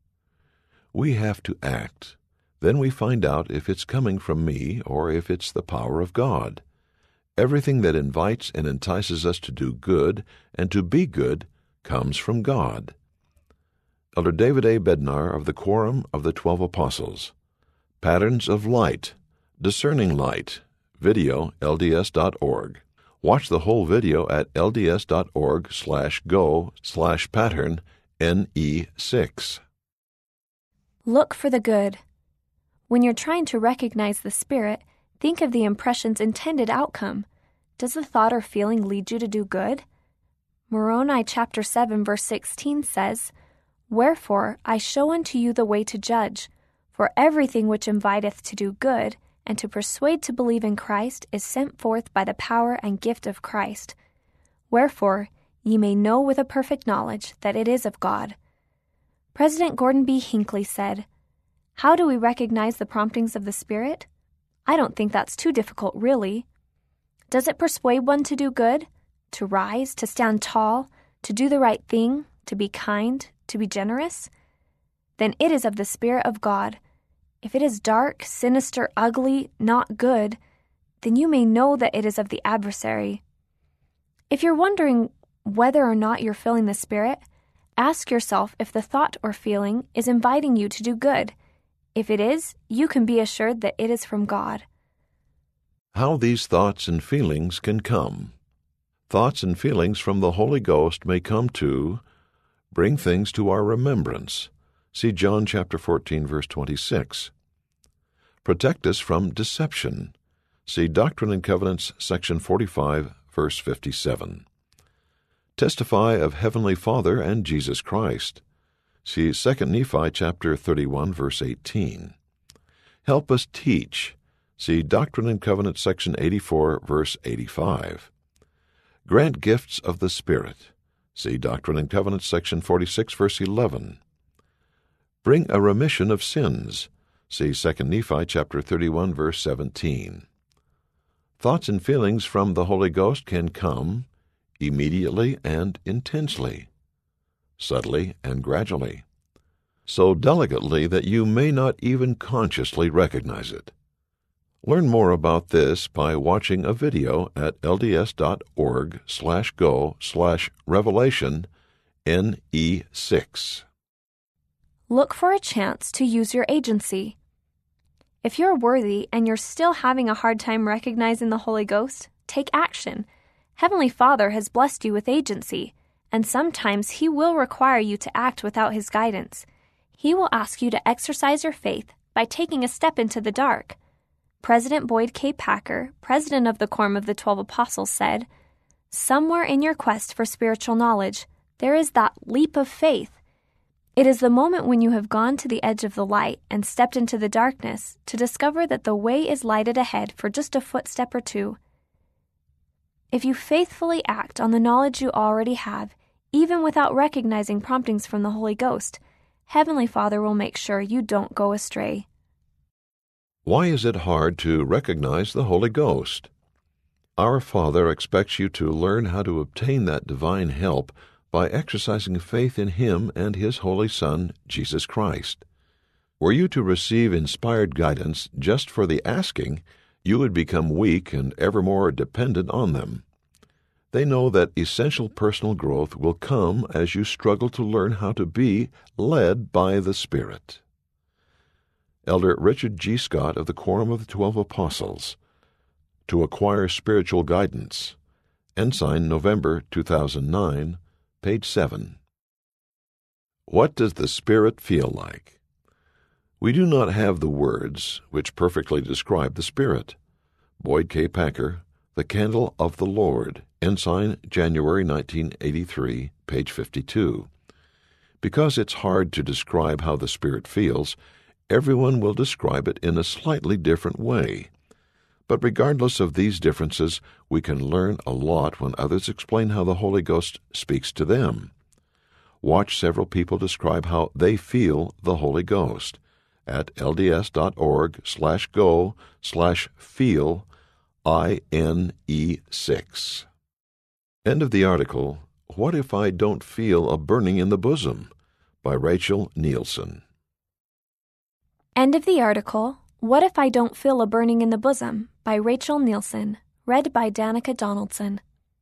We have to act. Then we find out if it's coming from me or if it's the power of God. Everything that invites and entices us to do good and to be good comes from God. Elder David A. Bednar of the Quorum of the 12 Apostles. Patterns of Light, Discerning Light, video, lds.org. Watch the whole video at lds.org/go/pattern NE6. Look for the good. When you're trying to recognize the Spirit, think of the impression's intended outcome. Does the thought or feeling lead you to do good? Moroni chapter 7 verse 16 says, "Wherefore I show unto you the way to judge, for everything which inviteth to do good and to persuade to believe in Christ is sent forth by the power and gift of Christ. Wherefore, ye may know with a perfect knowledge that it is of God. President Gordon B. Hinckley said, "How do we recognize the promptings of the Spirit? I don't think that's too difficult, really. Does it persuade one to do good, to rise, to stand tall, to do the right thing, to be kind, to be generous? Then it is of the Spirit of God. If it is dark, sinister, ugly, not good, then you may know that it is of the adversary. If you're wondering whether or not you're feeling the Spirit, ask yourself if the thought or feeling is inviting you to do good. If it is, you can be assured that it is from God." How these thoughts and feelings can come. Thoughts and feelings from the Holy Ghost may come to bring things to our remembrance. See John chapter 14, verse 26. Protect us from deception. See Doctrine and Covenants, section 45, verse 57. Testify of Heavenly Father and Jesus Christ. See 2 Nephi chapter 31, verse 18. Help us teach. See Doctrine and Covenants, section 84, verse 85. Grant gifts of the Spirit. See Doctrine and Covenants, section 46, verse 11. Bring a remission of sins. See 2 Nephi chapter 31, verse 17. Thoughts and feelings from the Holy Ghost can come immediately and intensely, subtly and gradually, so delicately that you may not even consciously recognize it. Learn more about this by watching a video at lds.org/go/Revelation NE6. Look for a chance to use your agency. If you're worthy and you're still having a hard time recognizing the Holy Ghost, take action. Heavenly Father has blessed you with agency, and sometimes He will require you to act without His guidance. He will ask you to exercise your faith by taking a step into the dark. President Boyd K. Packer, president of the Quorum of the 12 Apostles, said, "Somewhere in your quest for spiritual knowledge, there is that leap of faith. It is the moment when you have gone to the edge of the light and stepped into the darkness to discover that the way is lighted ahead for just a footstep or two. If you faithfully act on the knowledge you already have, even without recognizing promptings from the Holy Ghost, Heavenly Father will make sure you don't go astray." Why is it hard to recognize the Holy Ghost? Our Father expects you to learn how to obtain that divine help by exercising faith in Him and His Holy Son, Jesus Christ. Were you to receive inspired guidance just for the asking, you would become weak and ever more dependent on them. They know that essential personal growth will come as you struggle to learn how to be led by the Spirit. Elder Richard G. Scott of the Quorum of the 12 Apostles. To acquire spiritual guidance. Ensign, November 2009, page 7. What does the Spirit feel like? We do not have the words which perfectly describe the Spirit. Boyd K. Packer, The Candle of the Lord, Ensign, January 1983, page 52. Because it's hard to describe how the Spirit feels, everyone will describe it in a slightly different way. But regardless of these differences, we can learn a lot when others explain how the Holy Ghost speaks to them. Watch several people describe how they feel the Holy Ghost at lds.org/go/feel INE6. End of the article, What If I Don't Feel a Burning in the Bosom? By Rachel Nielsen. End of the article, What If I Don't Feel a Burning in the Bosom? By Rachel Nielsen. Read by Danica Donaldson.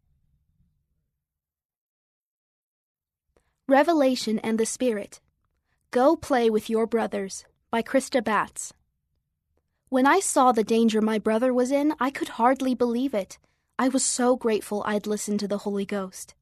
Revelation and the Spirit. Go Play with Your Brothers by Krista Batts. When I saw the danger my brother was in, I could hardly believe it. I was so grateful I'd listened to the Holy Ghost.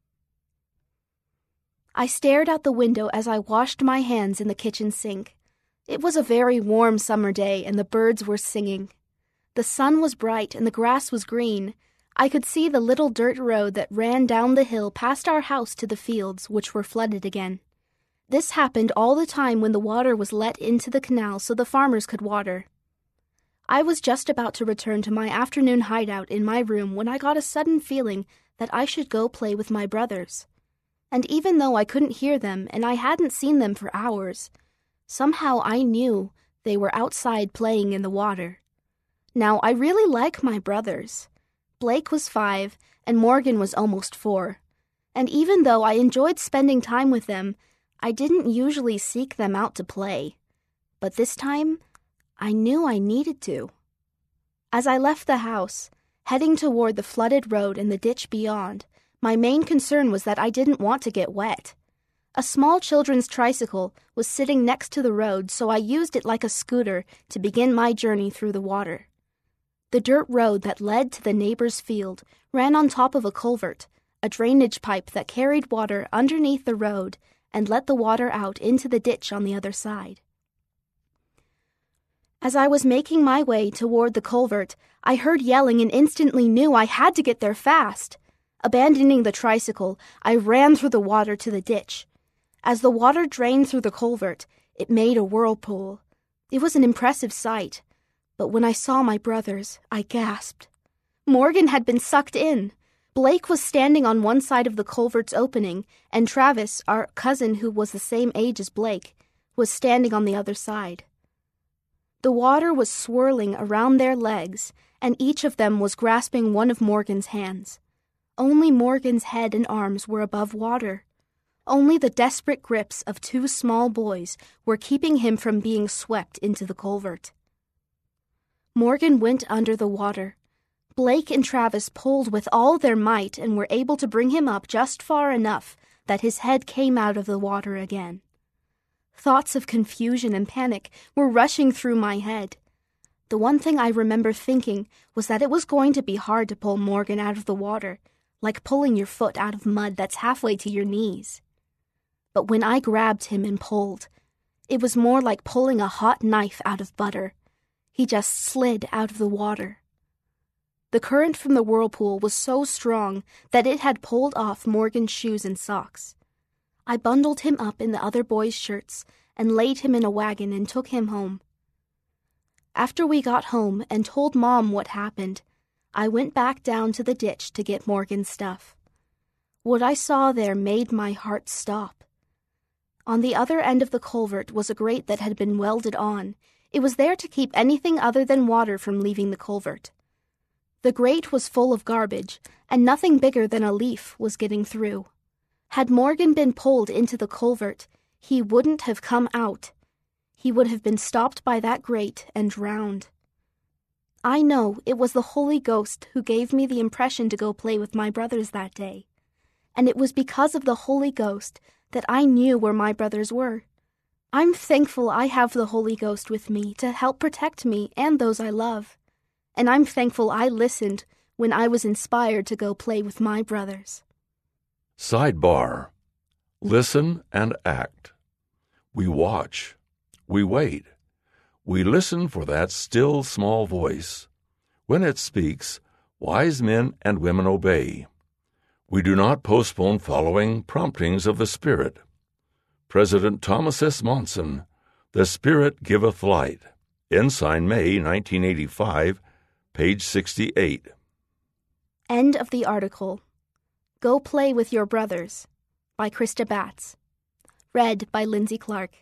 I stared out the window as I washed my hands in the kitchen sink. It was a very warm summer day, and the birds were singing. The sun was bright, and the grass was green. I could see the little dirt road that ran down the hill past our house to the fields, which were flooded again. This happened all the time when the water was let into the canal so the farmers could water. I was just about to return to my afternoon hideout in my room when I got a sudden feeling that I should go play with my brothers. And even though I couldn't hear them and I hadn't seen them for hours, somehow I knew they were outside playing in the water. Now, I really like my brothers. Blake was 5 and Morgan was almost 4. And even though I enjoyed spending time with them, I didn't usually seek them out to play. But this time, I knew I needed to. As I left the house, heading toward the flooded road and the ditch beyond, my main concern was that I didn't want to get wet. A small children's tricycle was sitting next to the road, so I used it like a scooter to begin my journey through the water. The dirt road that led to the neighbor's field ran on top of a culvert, a drainage pipe that carried water underneath the road and let the water out into the ditch on the other side. As I was making my way toward the culvert, I heard yelling and instantly knew I had to get there fast. Abandoning the tricycle, I ran through the water to the ditch. As the water drained through the culvert, it made a whirlpool. It was an impressive sight, but when I saw my brothers, I gasped. Morgan had been sucked in. Blake was standing on one side of the culvert's opening, and Travis, our cousin who was the same age as Blake, was standing on the other side. The water was swirling around their legs, and each of them was grasping one of Morgan's hands. Only Morgan's head and arms were above water. Only the desperate grips of 2 small boys were keeping him from being swept into the culvert. Morgan went under the water. Blake and Travis pulled with all their might and were able to bring him up just far enough that his head came out of the water again. Thoughts of confusion and panic were rushing through my head. The one thing I remember thinking was that it was going to be hard to pull Morgan out of the water, like pulling your foot out of mud that's halfway to your knees. But when I grabbed him and pulled, it was more like pulling a hot knife out of butter. He just slid out of the water. The current from the whirlpool was so strong that it had pulled off Morgan's shoes and socks. I bundled him up in the other boys' shirts and laid him in a wagon and took him home. After we got home and told Mom what happened, I went back down to the ditch to get Morgan's stuff. What I saw there made my heart stop. On the other end of the culvert was a grate that had been welded on. It was there to keep anything other than water from leaving the culvert. The grate was full of garbage, and nothing bigger than a leaf was getting through. Had Morgan been pulled into the culvert, he wouldn't have come out. He would have been stopped by that grate and drowned. I know it was the Holy Ghost who gave me the impression to go play with my brothers that day. And it was because of the Holy Ghost that I knew where my brothers were. I'm thankful I have the Holy Ghost with me to help protect me and those I love. And I'm thankful I listened when I was inspired to go play with my brothers. Sidebar: listen and act. We watch. We wait. We listen for that still small voice. When it speaks, wise men and women obey. We do not postpone following promptings of the Spirit. President Thomas S. Monson, The Spirit Giveth Light. Ensign, May, 1985, page 68. End of the article. Go Play with Your Brothers by Krista Batts. Read by Lindsay Clark.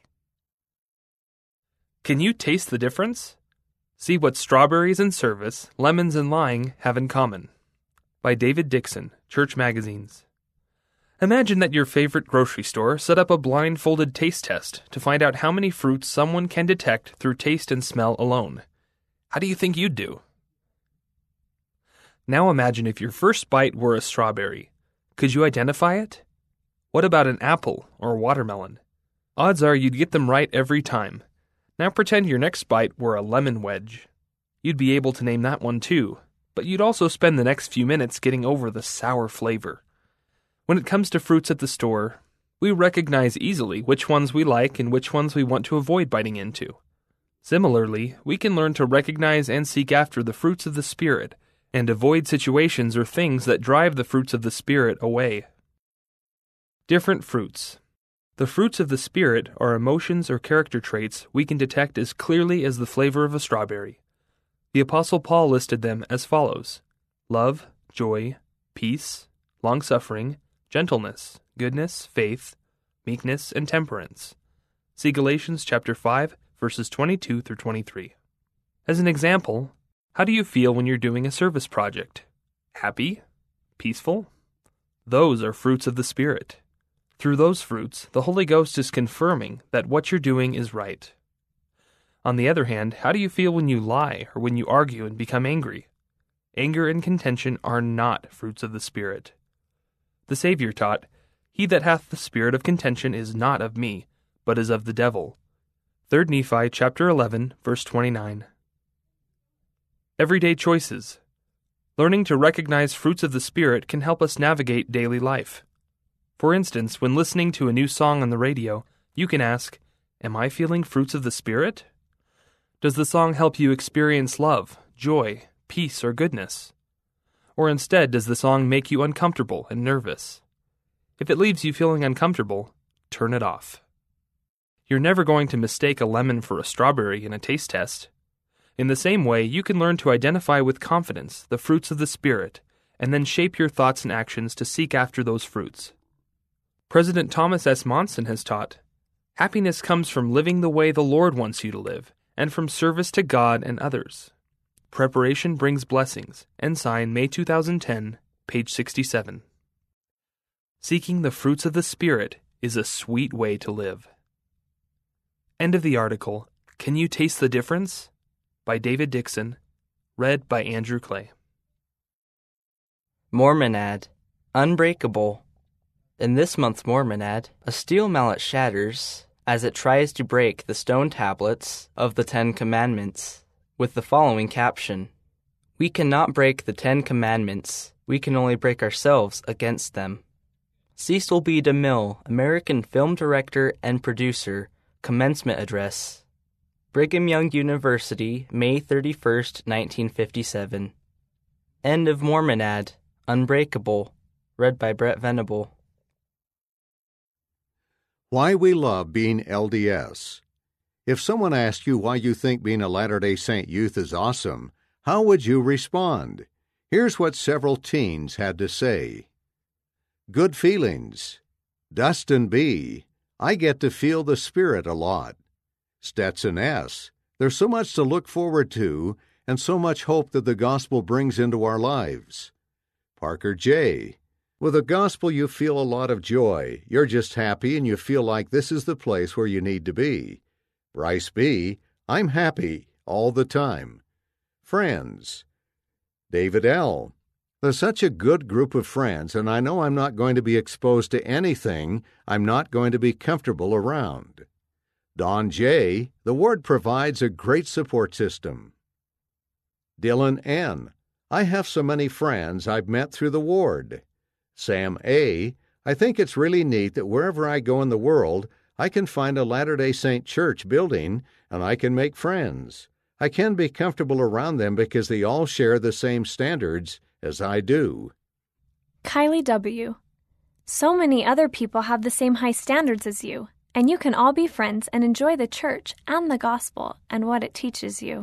Can you taste the difference? See what strawberries and service, lemons and lying have in common. By David Dixon, Church Magazines. Imagine that your favorite grocery store set up a blindfolded taste test to find out how many fruits someone can detect through taste and smell alone. How do you think you'd do? Now imagine if your first bite were a strawberry. Could you identify it? What about an apple or watermelon? Odds are you'd get them right every time. Now pretend your next bite were a lemon wedge. You'd be able to name that one too, but you'd also spend the next few minutes getting over the sour flavor. When it comes to fruits at the store, we recognize easily which ones we like and which ones we want to avoid biting into. Similarly, we can learn to recognize and seek after the fruits of the Spirit and avoid situations or things that drive the fruits of the Spirit away. Different fruits. The fruits of the Spirit are emotions or character traits we can detect as clearly as the flavor of a strawberry. The Apostle Paul listed them as follows: love, joy, peace, long-suffering, gentleness, goodness, faith, meekness, and temperance. See Galatians chapter 5, verses 22 through 23. As an example, how do you feel when you're doing a service project? Happy? Peaceful? Those are fruits of the Spirit. Through those fruits, the Holy Ghost is confirming that what you're doing is right. On the other hand, how do you feel when you lie or when you argue and become angry? Anger and contention are not fruits of the Spirit. The Savior taught, "He that hath the spirit of contention is not of me, but is of the devil." 3 Nephi chapter 11, verse 29. Everyday choices. Learning to recognize fruits of the Spirit can help us navigate daily life. For instance, when listening to a new song on the radio, you can ask, "Am I feeling fruits of the Spirit?" Does the song help you experience love, joy, peace, or goodness? Or instead, does the song make you uncomfortable and nervous? If it leaves you feeling uncomfortable, turn it off. You're never going to mistake a lemon for a strawberry in a taste test. In the same way, you can learn to identify with confidence the fruits of the Spirit, and then shape your thoughts and actions to seek after those fruits. President Thomas S. Monson has taught, "Happiness comes from living the way the Lord wants you to live, and from service to God and others. Preparation brings blessings." Ensign, May 2010, page 67. Seeking the fruits of the Spirit is a sweet way to live. End of the article. Can You Taste the Difference? By David Dixon. Read by Andrew Clay. Mormonad, Unbreakable. In this month's Mormonad, a steel mallet shatters as it tries to break the stone tablets of the 10 Commandments, with the following caption: "We cannot break the 10 Commandments, we can only break ourselves against them." Cecil B. DeMille, American film director and producer, Commencement Address. Brigham Young University, May 31st, 1957. End of Mormonad, Unbreakable. Read by Brett Venable. Why we love being LDS. If someone asked you why you think being a Latter-day Saint youth is awesome, how would you respond? Here's what several teens had to say. Good feelings. Dustin B. I get to feel the Spirit a lot. Stetson S. There's so much to look forward to and so much hope that the gospel brings into our lives. Parker J. With the gospel you feel a lot of joy. You're just happy and you feel like this is the place where you need to be. Bryce B. I'm happy all the time. Friends. David L. There's such a good group of friends, and I know I'm not going to be exposed to anything I'm not going to be comfortable around. Don J. The Word provides a great support system. Dylan N. I have so many friends I've met through the Ward. Sam A. I think it's really neat that wherever I go in the world, I can find a Latter-day Saint church building and I can make friends. I can be comfortable around them because they all share the same standards as I do. Kylie W. So many other people have the same high standards as you, and you can all be friends and enjoy the church and the gospel and what it teaches you.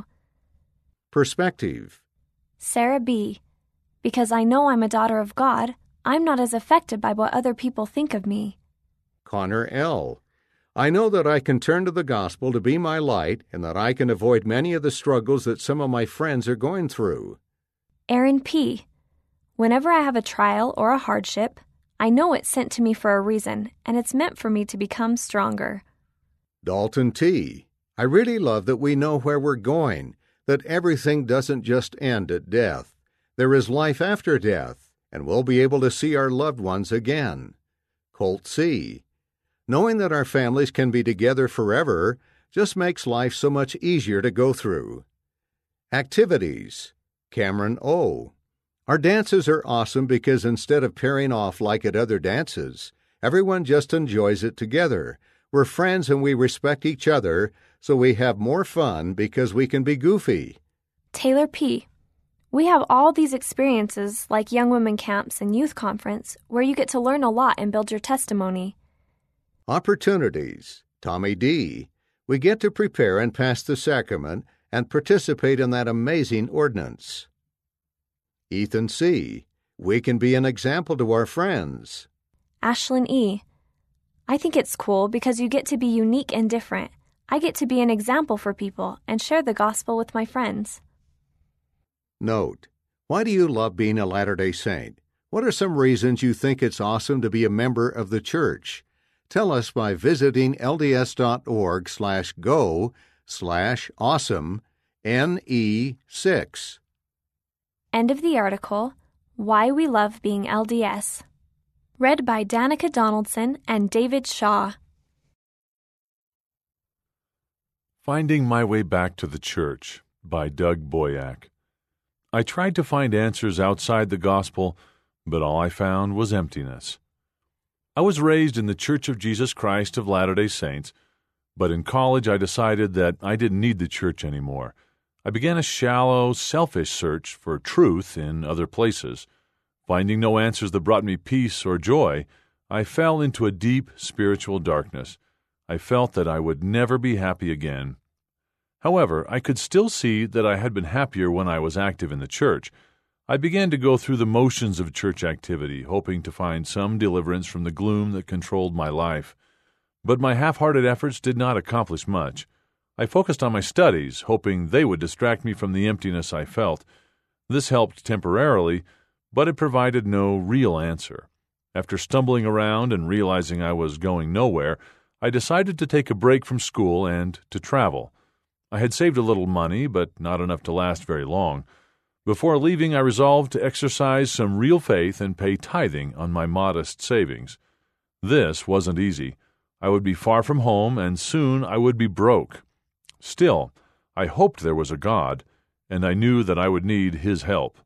Perspective. Sarah B. Because I know I'm a daughter of God, I'm not as affected by what other people think of me. Connor L. I know that I can turn to the gospel to be my light and that I can avoid many of the struggles that some of my friends are going through. Aaron P. Whenever I have a trial or a hardship, I know it's sent to me for a reason, and it's meant for me to become stronger. Dalton T. I really love that we know where we're going, that everything doesn't just end at death. There is life after death, and we'll be able to see our loved ones again. Colt C. Knowing that our families can be together forever just makes life so much easier to go through. Activities. Cameron O. Our dances are awesome because instead of pairing off like at other dances, everyone just enjoys it together. We're friends and we respect each other, so we have more fun because we can be goofy. Taylor P. We have all these experiences like Young Women Camps and Youth Conference where you get to learn a lot and build your testimony. Opportunities. Tommy D. We get to prepare and pass the sacrament and participate in that amazing ordinance. Ethan C. We can be an example to our friends. Ashlyn E. I think it's cool because you get to be unique and different. I get to be an example for people and share the gospel with my friends. Note: why do you love being a Latter-day Saint? What are some reasons you think it's awesome to be a member of the church? Tell us by visiting lds.org/go/awesome-NE6. End of the article, Why We Love Being LDS. Read by Danica Donaldson and David Shaw. Finding My Way Back to the Church by Doug Boyack. I tried to find answers outside the gospel, but all I found was emptiness. I was raised in the Church of Jesus Christ of Latter-day Saints, but in college I decided that I didn't need the church anymore. I began a shallow, selfish search for truth in other places. Finding no answers that brought me peace or joy, I fell into a deep spiritual darkness. I felt that I would never be happy again. However, I could still see that I had been happier when I was active in the church. I began to go through the motions of church activity, hoping to find some deliverance from the gloom that controlled my life. But my half-hearted efforts did not accomplish much. I focused on my studies, hoping they would distract me from the emptiness I felt. This helped temporarily, but it provided no real answer. After stumbling around and realizing I was going nowhere, I decided to take a break from school and to travel. I had saved a little money, but not enough to last very long. Before leaving, I resolved to exercise some real faith and pay tithing on my modest savings. This wasn't easy. I would be far from home, and soon I would be broke. Still, I hoped there was a God, and I knew that I would need His help.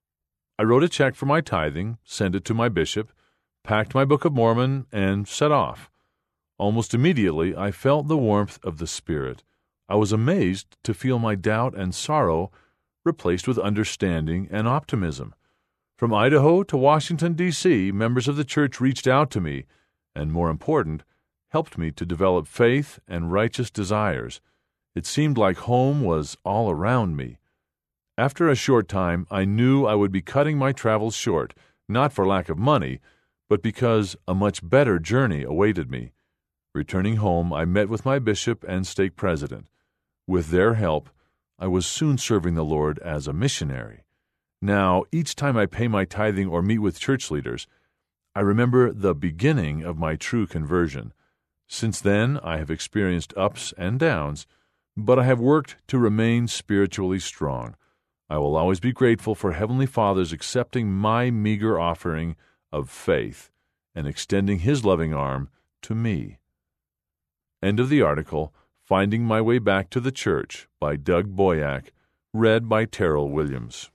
I wrote a check for my tithing, sent it to my bishop, packed my Book of Mormon, and set off. Almost immediately, I felt the warmth of the Spirit. I was amazed to feel my doubt and sorrow replaced with understanding and optimism. From Idaho to Washington, D.C., members of the church reached out to me, and more important, helped me to develop faith and righteous desires. It seemed like home was all around me. After a short time, I knew I would be cutting my travels short, not for lack of money, but because a much better journey awaited me. Returning home, I met with my bishop and stake president. With their help, I was soon serving the Lord as a missionary. Now, each time I pay my tithing or meet with church leaders, I remember the beginning of my true conversion. Since then, I have experienced ups and downs, but I have worked to remain spiritually strong. I will always be grateful for Heavenly Father's accepting my meager offering of faith and extending His loving arm to me. End of the article, Finding My Way Back to the Church by Doug Boyack, read by Terrell Williams.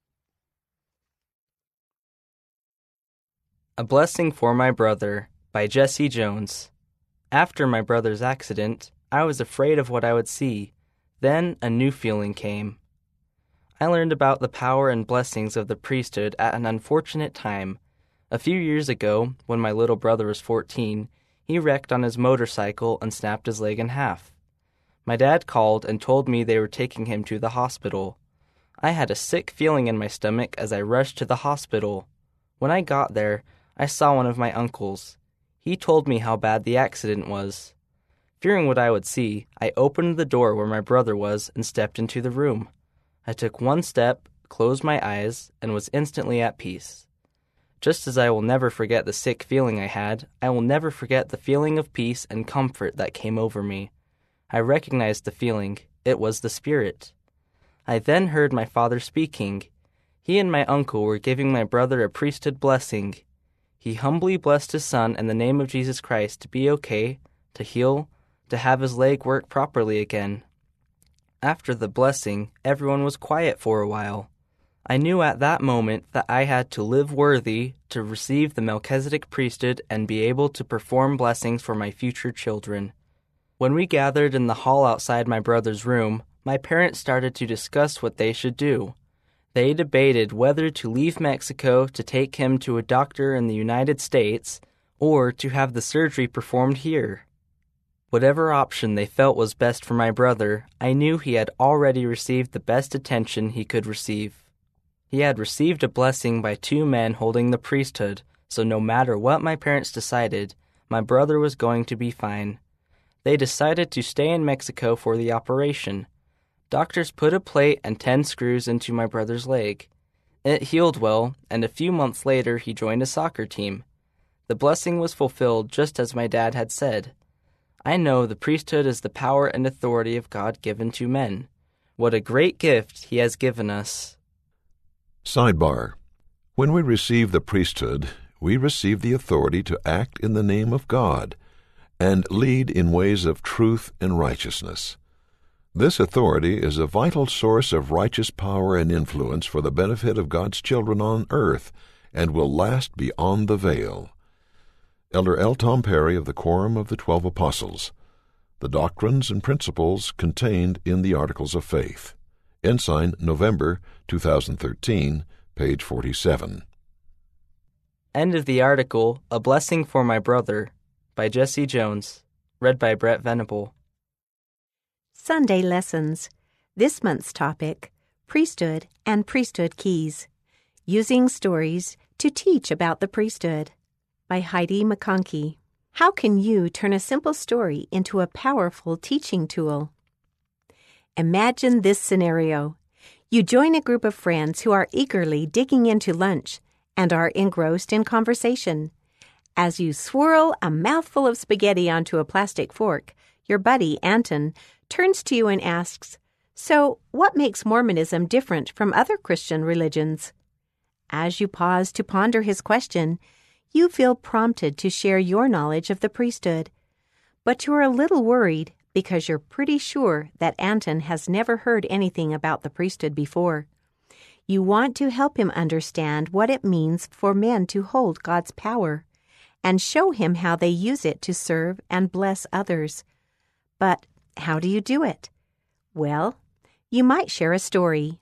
A Blessing for My Brother by Jesse Jones. After my brother's accident, I was afraid of what I would see. Then a new feeling came. I learned about the power and blessings of the priesthood at an unfortunate time. A few years ago, when my little brother was 14, he wrecked on his motorcycle and snapped his leg in half. My dad called and told me they were taking him to the hospital. I had a sick feeling in my stomach as I rushed to the hospital. When I got there, I saw one of my uncles. He told me how bad the accident was. Fearing what I would see, I opened the door where my brother was and stepped into the room. I took one step, closed my eyes, and was instantly at peace. Just as I will never forget the sick feeling I had, I will never forget the feeling of peace and comfort that came over me. I recognized the feeling. It was the Spirit. I then heard my father speaking. He and my uncle were giving my brother a priesthood blessing. He humbly blessed his son in the name of Jesus Christ to be okay, to heal, to have his leg work properly again. After the blessing, everyone was quiet for a while. I knew at that moment that I had to live worthy to receive the Melchizedek priesthood and be able to perform blessings for my future children. When we gathered in the hall outside my brother's room, my parents started to discuss what they should do. They debated whether to leave Mexico to take him to a doctor in the United States or to have the surgery performed here. Whatever option they felt was best for my brother, I knew he had already received the best attention he could receive. He had received a blessing by 2 men holding the priesthood, so no matter what my parents decided, my brother was going to be fine. They decided to stay in Mexico for the operation. Doctors put a plate and 10 screws into my brother's leg. It healed well, and a few months later he joined a soccer team. The blessing was fulfilled just as my dad had said. I know the priesthood is the power and authority of God given to men. What a great gift He has given us. Sidebar. When we receive the priesthood, we receive the authority to act in the name of God and lead in ways of truth and righteousness. This authority is a vital source of righteous power and influence for the benefit of God's children on earth and will last beyond the veil. Elder L. Tom Perry of the Quorum of the 12 Apostles. The Doctrines and Principles Contained in the Articles of Faith. Ensign, November 2013, page 47. End of the article, A Blessing for My Brother, by Jesse Jones. Read by Brett Venable. Sunday Lessons. This month's topic, Priesthood and Priesthood Keys. Using Stories to Teach About the Priesthood, by Heidi McConkey. How can you turn a simple story into a powerful teaching tool? Imagine this scenario. You join a group of friends who are eagerly digging into lunch and are engrossed in conversation. As you swirl a mouthful of spaghetti onto a plastic fork, your buddy, Anton, turns to you and asks, "So, what makes Mormonism different from other Christian religions?" As you pause to ponder his question, you feel prompted to share your knowledge of the priesthood. But you're a little worried because you're pretty sure that Anton has never heard anything about the priesthood before. You want to help him understand what it means for men to hold God's power and show him how they use it to serve and bless others. But how do you do it? Well, you might share a story.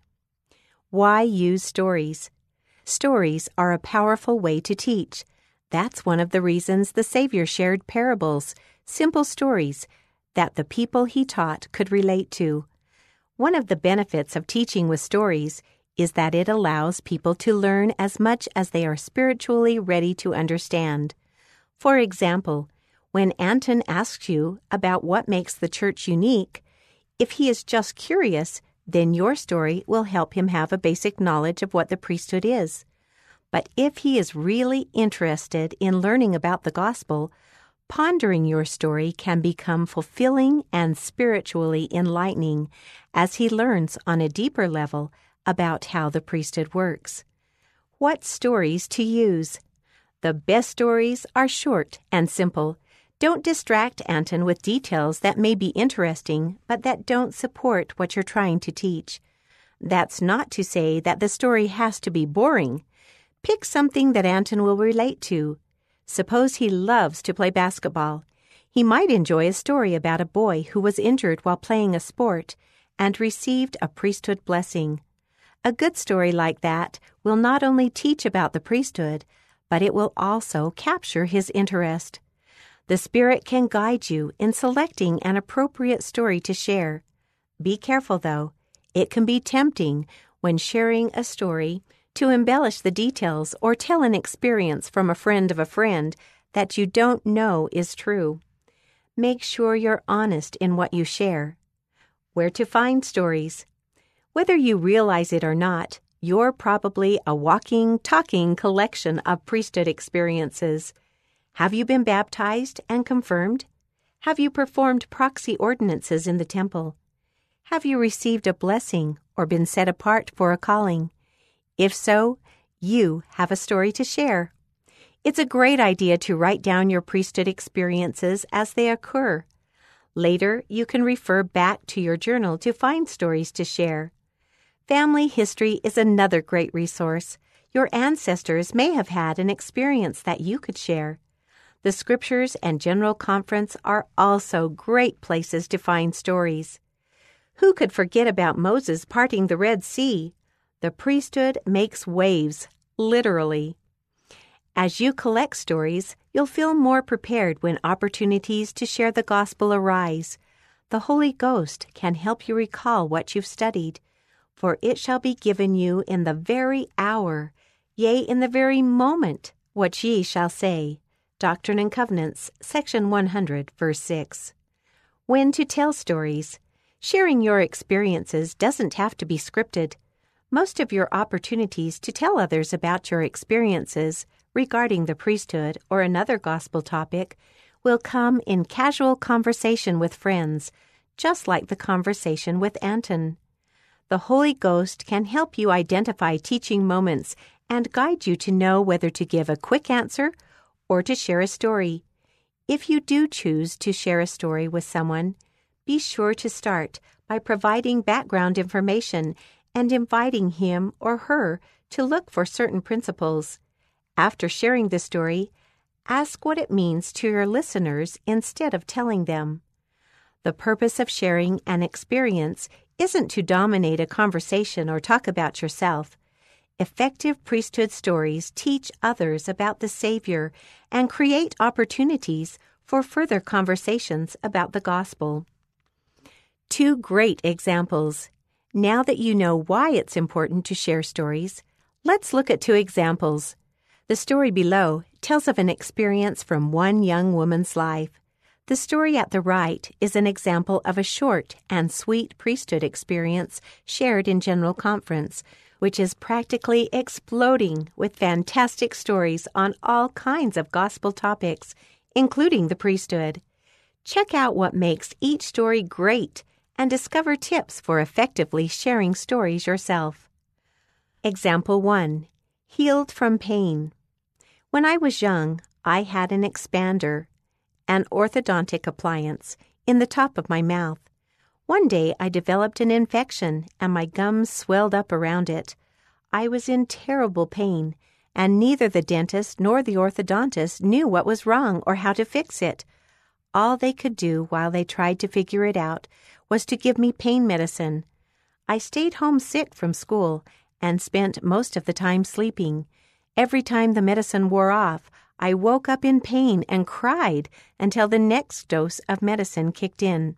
Why use stories? Stories are a powerful way to teach. That's one of the reasons the Savior shared parables, simple stories, that the people He taught could relate to. One of the benefits of teaching with stories is that it allows people to learn as much as they are spiritually ready to understand. For example, when Anton asks you about what makes the church unique, if he is just curious, then your story will help him have a basic knowledge of what the priesthood is. But if he is really interested in learning about the gospel, pondering your story can become fulfilling and spiritually enlightening as he learns on a deeper level about how the priesthood works. What stories to use? The best stories are short and simple. Don't distract Anton with details that may be interesting, but that don't support what you're trying to teach. That's not to say that the story has to be boring. Pick something that Anton will relate to. Suppose he loves to play basketball. He might enjoy a story about a boy who was injured while playing a sport and received a priesthood blessing. A good story like that will not only teach about the priesthood, but it will also capture his interest. The Spirit can guide you in selecting an appropriate story to share. Be careful, though. It can be tempting when sharing a story to embellish the details or tell an experience from a friend of a friend that you don't know is true. Make sure you're honest in what you share. Where to find stories? Whether you realize it or not, you're probably a walking, talking collection of priesthood experiences. Have you been baptized and confirmed? Have you performed proxy ordinances in the temple? Have you received a blessing or been set apart for a calling? If so, you have a story to share. It's a great idea to write down your priesthood experiences as they occur. Later, you can refer back to your journal to find stories to share. Family history is another great resource. Your ancestors may have had an experience that you could share. The Scriptures and General Conference are also great places to find stories. Who could forget about Moses parting the Red Sea? The priesthood makes waves, literally. As you collect stories, you'll feel more prepared when opportunities to share the gospel arise. The Holy Ghost can help you recall what you've studied, for it shall be given you in the very hour, yea, in the very moment, what ye shall say. Doctrine and Covenants, section 100, verse 6. When to tell stories. Sharing your experiences doesn't have to be scripted. Most of your opportunities to tell others about your experiences regarding the priesthood or another gospel topic will come in casual conversation with friends, just like the conversation with Anton. The Holy Ghost can help you identify teaching moments and guide you to know whether to give a quick answer or to share a story. If you do choose to share a story with someone, be sure to start by providing background information and inviting him or her to look for certain principles. After sharing the story, ask what it means to your listeners instead of telling them. The purpose of sharing an experience isn't to dominate a conversation or talk about yourself. Effective priesthood stories teach others about the Savior and create opportunities for further conversations about the gospel. 2 great examples. Now that you know why it's important to share stories, let's look at 2 examples. The story below tells of an experience from one young woman's life. The story at the right is an example of a short and sweet priesthood experience shared in General Conference, which is practically exploding with fantastic stories on all kinds of gospel topics, including the priesthood. Check out what makes each story great and discover tips for effectively sharing stories yourself. Example 1. Healed from pain. When I was young, I had an expander, an orthodontic appliance, in the top of my mouth. One day I developed an infection and my gums swelled up around it. I was in terrible pain, and neither the dentist nor the orthodontist knew what was wrong or how to fix it. All they could do while they tried to figure it out was to give me pain medicine. I stayed home sick from school and spent most of the time sleeping. Every time the medicine wore off, I woke up in pain and cried until the next dose of medicine kicked in.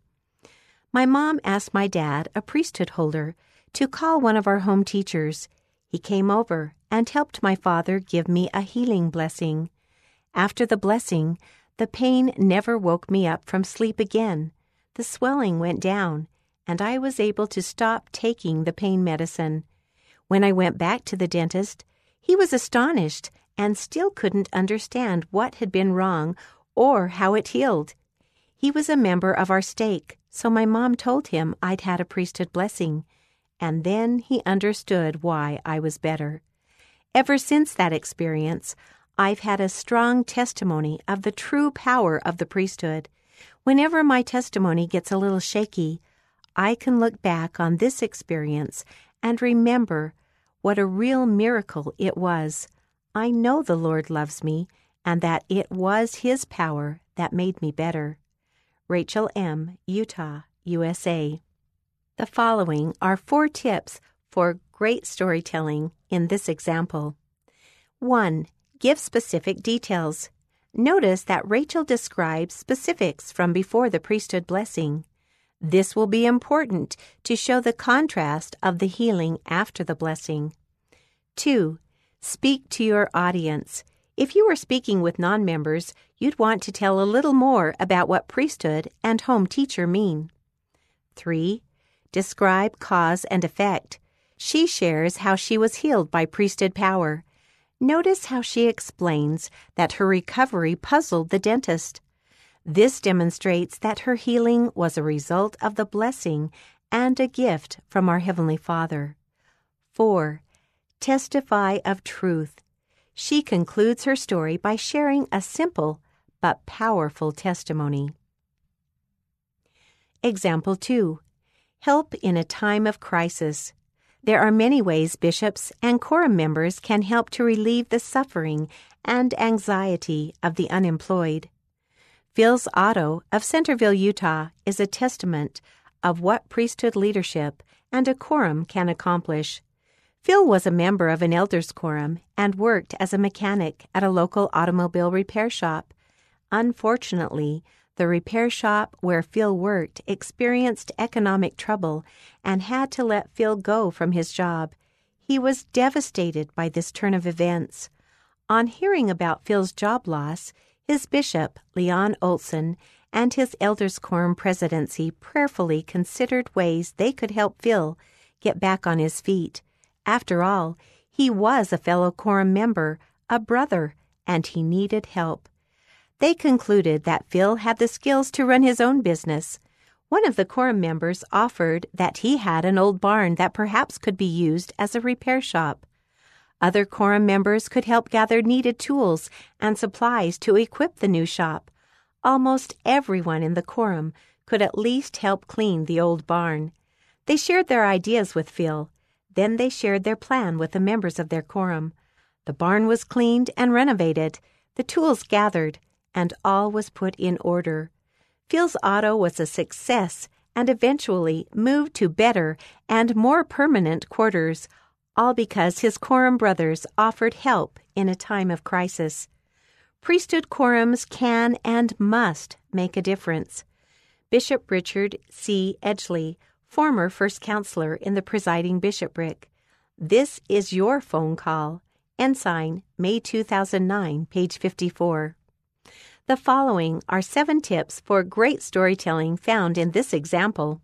My mom asked my dad, a priesthood holder, to call one of our home teachers. He came over and helped my father give me a healing blessing. After the blessing, the pain never woke me up from sleep again. The swelling went down, and I was able to stop taking the pain medicine. When I went back to the dentist, he was astonished and still couldn't understand what had been wrong or how it healed. He was a member of our stake, so my mom told him I'd had a priesthood blessing, and then he understood why I was better. Ever since that experience, I've had a strong testimony of the true power of the priesthood. Whenever my testimony gets a little shaky, I can look back on this experience and remember what a real miracle it was. I know the Lord loves me and that it was His power that made me better. Rachel M., Utah, USA. The following are 4 tips for great storytelling in this example. 1. Give specific details. Notice that Rachel describes specifics from before the priesthood blessing. This will be important to show the contrast of the healing after the blessing. 2. Speak to your audience. If you were speaking with non-members, you'd want to tell a little more about what priesthood and home teacher mean. 3. Describe cause and effect. She shares how she was healed by priesthood power. Notice how she explains that her recovery puzzled the dentist. This demonstrates that her healing was a result of the blessing and a gift from our Heavenly Father. 4. Testify of truth. She concludes her story by sharing a simple but powerful testimony. Example 2. Help in a time of crisis. There are many ways bishops and quorum members can help to relieve the suffering and anxiety of the unemployed. Phil's Auto of Centerville, Utah, is a testament of what priesthood leadership and a quorum can accomplish. Phil was a member of an elders' quorum and worked as a mechanic at a local automobile repair shop. Unfortunately, the repair shop where Phil worked experienced economic trouble and had to let Phil go from his job. He was devastated by this turn of events. On hearing about Phil's job loss, his bishop, Leon Olson, and his elders' quorum presidency prayerfully considered ways they could help Phil get back on his feet. After all, he was a fellow quorum member, a brother, and he needed help. They concluded that Phil had the skills to run his own business. One of the quorum members offered that he had an old barn that perhaps could be used as a repair shop. Other quorum members could help gather needed tools and supplies to equip the new shop. Almost everyone in the quorum could at least help clean the old barn. They shared their ideas with Phil. Then they shared their plan with the members of their quorum. The barn was cleaned and renovated, the tools gathered, and all was put in order. Phil's auto was a success and eventually moved to better and more permanent quarters, all because his quorum brothers offered help in a time of crisis. Priesthood quorums can and must make a difference. Bishop Richard C. Edgley, former first counselor in the presiding bishopric. This is your phone call. Ensign, May 2009, page 54. The following are 7 tips for great storytelling found in this example.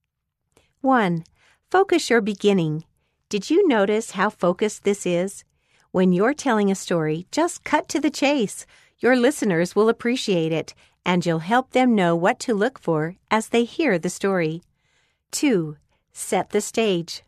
1. Focus your beginning. Did you notice how focused this is? When you're telling a story, just cut to the chase. Your listeners will appreciate it, and you'll help them know what to look for as they hear the story. 2. Set the stage.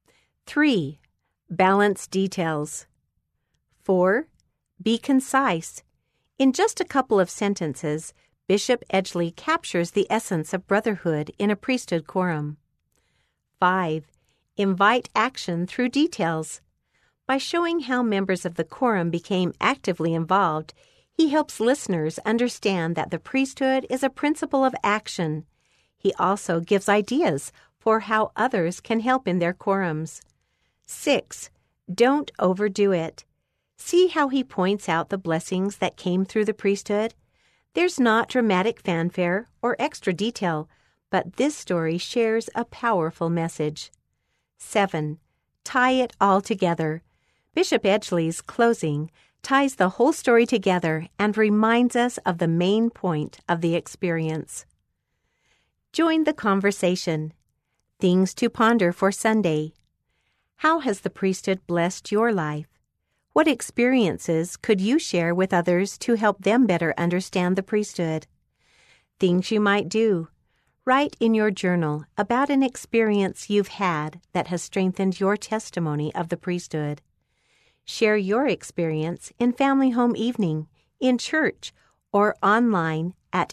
3. Balance details. 4. Be concise. In just a couple of sentences, Bishop Edgley captures the essence of brotherhood in a priesthood quorum. 5. Invite action through details. By showing how members of the quorum became actively involved, he helps listeners understand that the priesthood is a principle of action. He also gives ideas for how others can help in their quorums. 6. Don't overdo it. See how he points out the blessings that came through the priesthood? There's not dramatic fanfare or extra detail, but this story shares a powerful message. 7. Tie it all together. Bishop Edgley's closing ties the whole story together and reminds us of the main point of the experience. Join the conversation. Things to ponder for Sunday. How has the priesthood blessed your life? What experiences could you share with others to help them better understand the priesthood? Things you might do. Write in your journal about an experience you've had that has strengthened your testimony of the priesthood. Share your experience in Family Home Evening, in church, or online at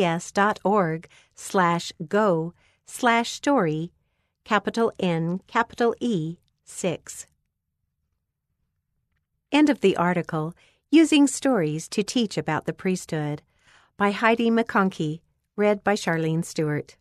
lds.org/go/story, capital N, capital E, 6. End of the article, Using Stories to Teach About the Priesthood, by Heidi McConkey, read by Charlene Stewart.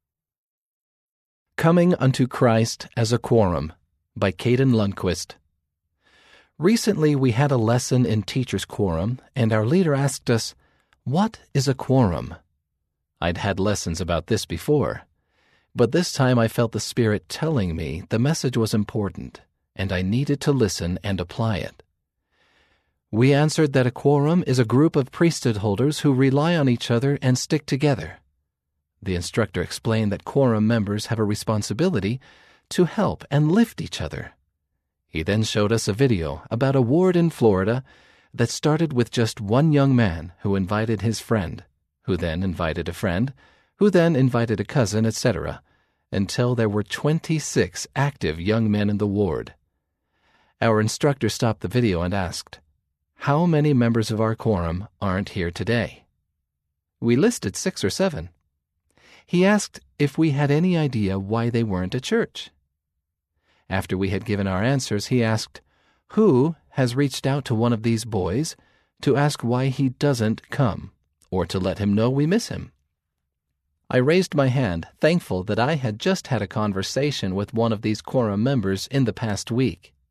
Coming Unto Christ as a Quorum, by Caden Lundquist. Recently we had a lesson in Teacher's Quorum, and our leader asked us, "What is a quorum?" I'd had lessons about this before, but this time I felt the Spirit telling me the message was important, and I needed to listen and apply it. We answered that a quorum is a group of priesthood holders who rely on each other and stick together. The instructor explained that quorum members have a responsibility to help and lift each other. He then showed us a video about a ward in Florida that started with just one young man who invited his friend, who then invited a friend, who then invited a cousin, etc., until there were 26 active young men in the ward. Our instructor stopped the video and asked, "How many members of our quorum aren't here today?" We listed 6 or 7. He asked if we had any idea why they weren't at church. After we had given our answers, he asked, "Who has reached out to one of these boys to ask why he doesn't come, or to let him know we miss him?" I raised my hand, thankful that I had just had a conversation with one of these quorum members in the past week.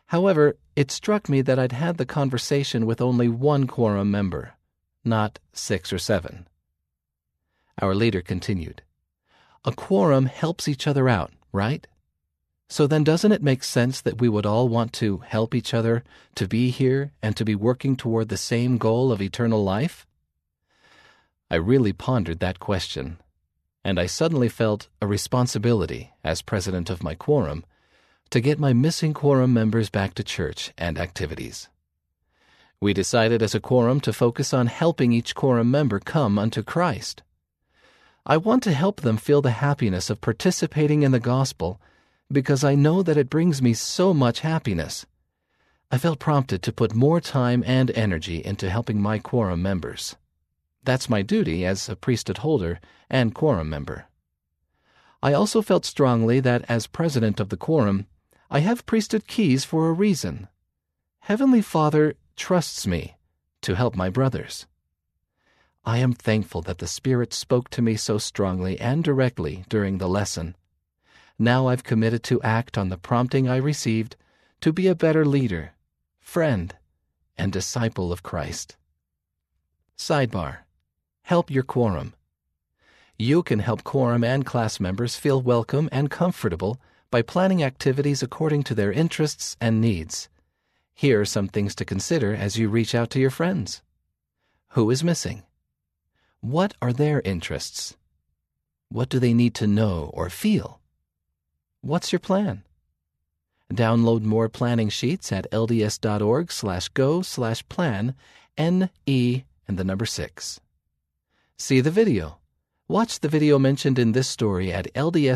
However, it struck me that I'd had the conversation with only one quorum member, not 6 or 7. Our leader continued, "A quorum helps each other out, right? So then doesn't it make sense that we would all want to help each other, to be here, and to be working toward the same goal of eternal life?" I really pondered that question, and I suddenly felt a responsibility, as president of my quorum, to get my missing quorum members back to church and activities. We decided as a quorum to focus on helping each quorum member come unto Christ. I want to help them feel the happiness of participating in the gospel because I know that it brings me so much happiness. I felt prompted to put more time and energy into helping my quorum members. That's my duty as a priesthood holder and quorum member. I also felt strongly that as president of the quorum, I have priesthood keys for a reason. Heavenly Father trusts me to help my brothers. I am thankful that the Spirit spoke to me so strongly and directly during the lesson. Now I've committed to act on the prompting I received to be a better leader, friend, and disciple of Christ. Sidebar: help your quorum. You can help quorum and class members feel welcome and comfortable by planning activities according to their interests and needs. Here are some things to consider as you reach out to your friends. Who is missing? What are their interests? What do they need to know or feel? What's your plan? Download more planning sheets at lds.org/go/plan, NE and the number 6. See the video. Watch the video mentioned in this story at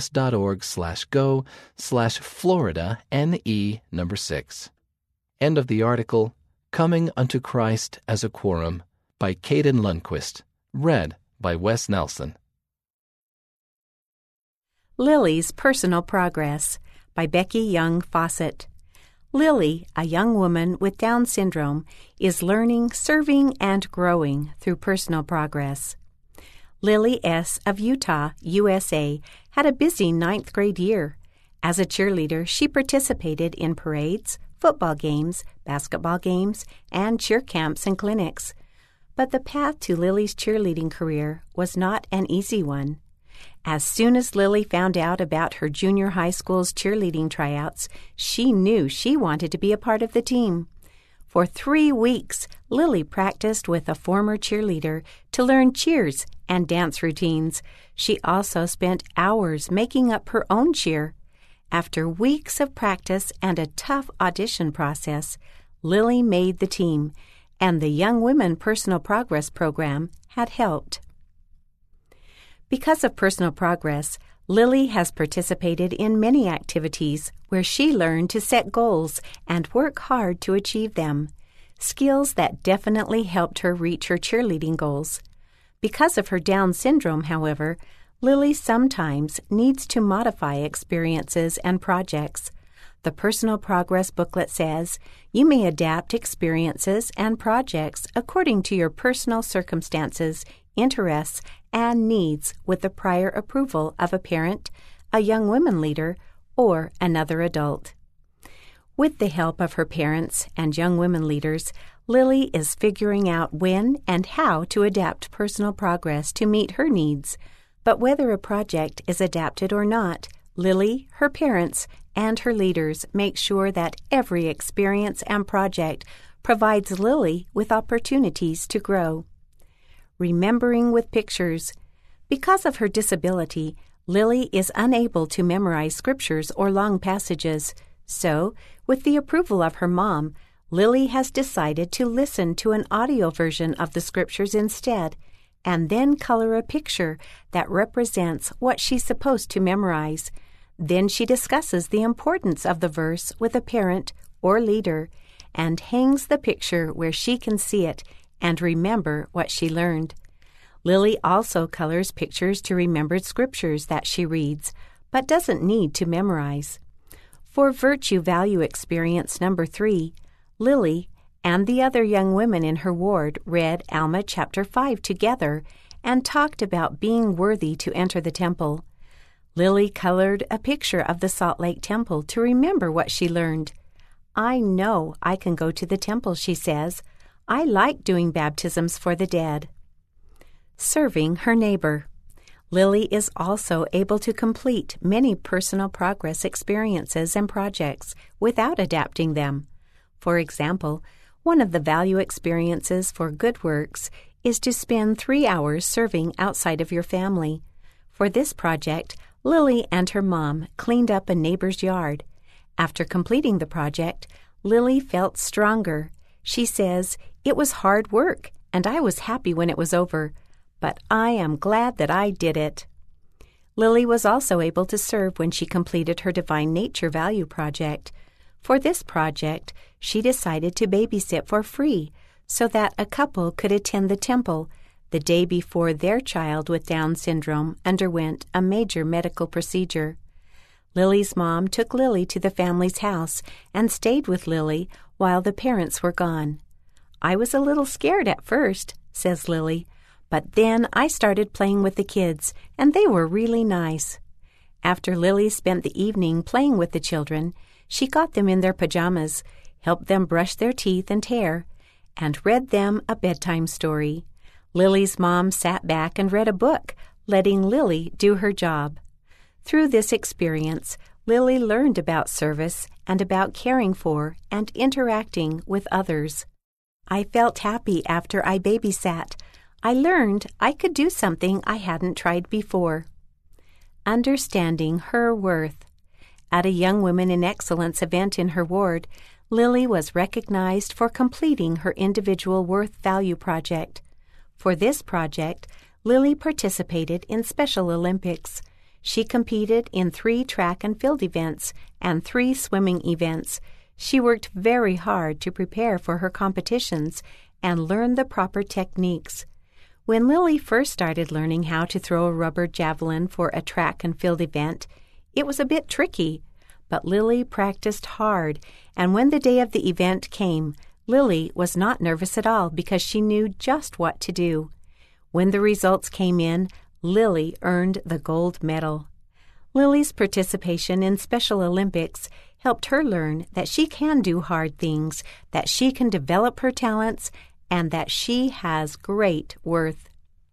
lds.org/go/Florida, NE number 6. End of the article, Coming Unto Christ as a Quorum, by Caden Lundquist. Read by Wes Nelson. Lily's Personal Progress by Becky Young Fawcett. Lily, a young woman with Down syndrome, is learning, serving, and growing through personal progress. Lily S. of Utah, USA, had a busy 9th grade year. As a cheerleader, she participated in parades, football games, basketball games, and cheer camps and clinics. But the path to Lily's cheerleading career was not an easy one. As soon as Lily found out about her junior high school's cheerleading tryouts, she knew she wanted to be a part of the team. For 3 weeks, Lily practiced with a former cheerleader to learn cheers and dance routines. She also spent hours making up her own cheer. After weeks of practice and a tough audition process, Lily made the team, and the Young Women Personal Progress Program had helped. Because of personal progress, Lily has participated in many activities where she learned to set goals and work hard to achieve them, skills that definitely helped her reach her cheerleading goals. Because of her Down syndrome, however, Lily sometimes needs to modify experiences and projects. The Personal Progress booklet says, you may adapt experiences and projects according to your personal circumstances, interests, and needs with the prior approval of a parent, a young women leader, or another adult. With the help of her parents and young women leaders, Lily is figuring out when and how to adapt personal progress to meet her needs. But whether a project is adapted or not, Lily, her parents, and her leaders make sure that every experience and project provides Lily with opportunities to grow. Remembering with pictures. Because of her disability, Lily is unable to memorize scriptures or long passages. So, with the approval of her mom, Lily has decided to listen to an audio version of the scriptures instead, and then color a picture that represents what she's supposed to memorize. Then she discusses the importance of the verse with a parent or leader and hangs the picture where she can see it and remember what she learned. Lily also colors pictures to remembered scriptures that she reads, but doesn't need to memorize. For Virtue Value Experience number 3, Lily and the other young women in her ward read Alma chapter 5 together and talked about being worthy to enter the temple. Lily colored a picture of the Salt Lake Temple to remember what she learned. I know I can go to the temple, she says. I like doing baptisms for the dead. Serving her neighbor. Lily is also able to complete many personal progress experiences and projects without adapting them. For example, one of the value experiences for good works is to spend 3 hours serving outside of your family. For this project, Lily and her mom cleaned up a neighbor's yard. After completing the project, Lily felt stronger. She says, "It was hard work, and I was happy when it was over, but I am glad that I did it." Lily was also able to serve when she completed her Divine Nature Value project. For this project, she decided to babysit for free so that a couple could attend the temple the day before their child with Down syndrome underwent a major medical procedure. Lily's mom took Lily to the family's house and stayed with Lily while the parents were gone. "I was a little scared at first," says Lily, "but then I started playing with the kids, and they were really nice." After Lily spent the evening playing with the children, she got them in their pajamas, helped them brush their teeth and hair, and read them a bedtime story. Lily's mom sat back and read a book, letting Lily do her job. Through this experience, Lily learned about service and about caring for and interacting with others. "I felt happy after I babysat. I learned I could do something I hadn't tried before." Understanding her worth. At a Young Women in Excellence event in her ward, Lily was recognized for completing her individual worth value project. For this project, Lily participated in Special Olympics. She competed in 3 track and field events and 3 swimming events. She worked very hard to prepare for her competitions and learn the proper techniques. When Lily first started learning how to throw a rubber javelin for a track and field event, it was a bit tricky, but Lily practiced hard, and when the day of the event came, Lily was not nervous at all because she knew just what to do. When the results came in, Lily earned the gold medal. Lily's participation in Special Olympics helped her learn that she can do hard things, that she can develop her talents, and that she has great worth.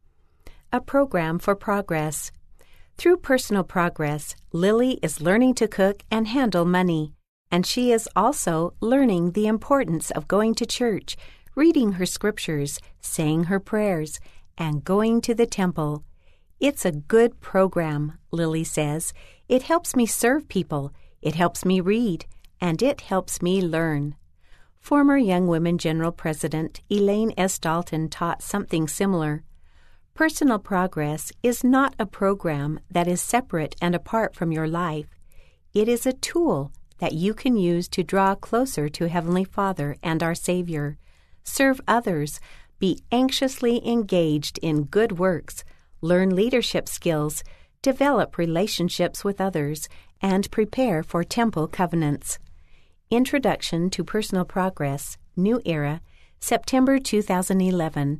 A program for progress. Through personal progress, Lily is learning to cook and handle money, and she is also learning the importance of going to church, reading her scriptures, saying her prayers, and going to the temple. "It's a good program," Lily says. "It helps me serve people, it helps me read, and it helps me learn." Former Young Women General President Elaine S. Dalton taught something similar. Personal progress is not a program that is separate and apart from your life. It is a tool that you can use to draw closer to Heavenly Father and our Savior, serve others, be anxiously engaged in good works, learn leadership skills, develop relationships with others, and prepare for temple covenants. Introduction to Personal Progress, New Era, September 2011,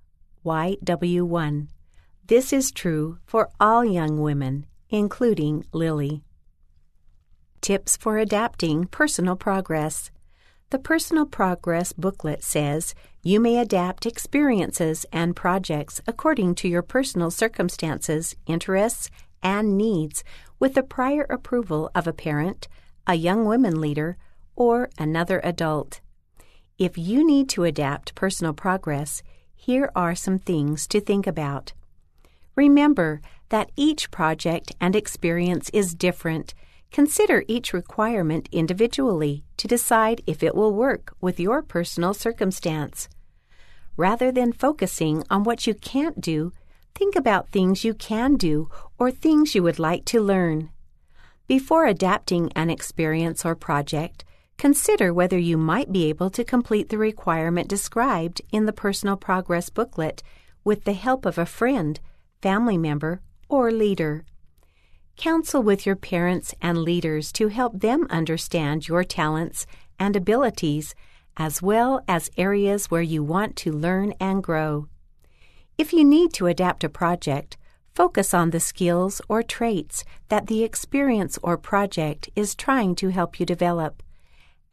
YW1. This is true for all young women, including Lily. Tips for adapting personal progress. The Personal Progress booklet says you may adapt experiences and projects according to your personal circumstances, interests, and needs with the prior approval of a parent, a young women leader, or another adult. If you need to adapt personal progress, here are some things to think about. Remember that each project and experience is different. Consider each requirement individually to decide if it will work with your personal circumstance. Rather than focusing on what you can't do, think about things you can do or things you would like to learn. Before adapting an experience or project, consider whether you might be able to complete the requirement described in the Personal Progress booklet with the help of a friend, family member, or leader. Counsel with your parents and leaders to help them understand your talents and abilities, as well as areas where you want to learn and grow. If you need to adapt a project, focus on the skills or traits that the experience or project is trying to help you develop.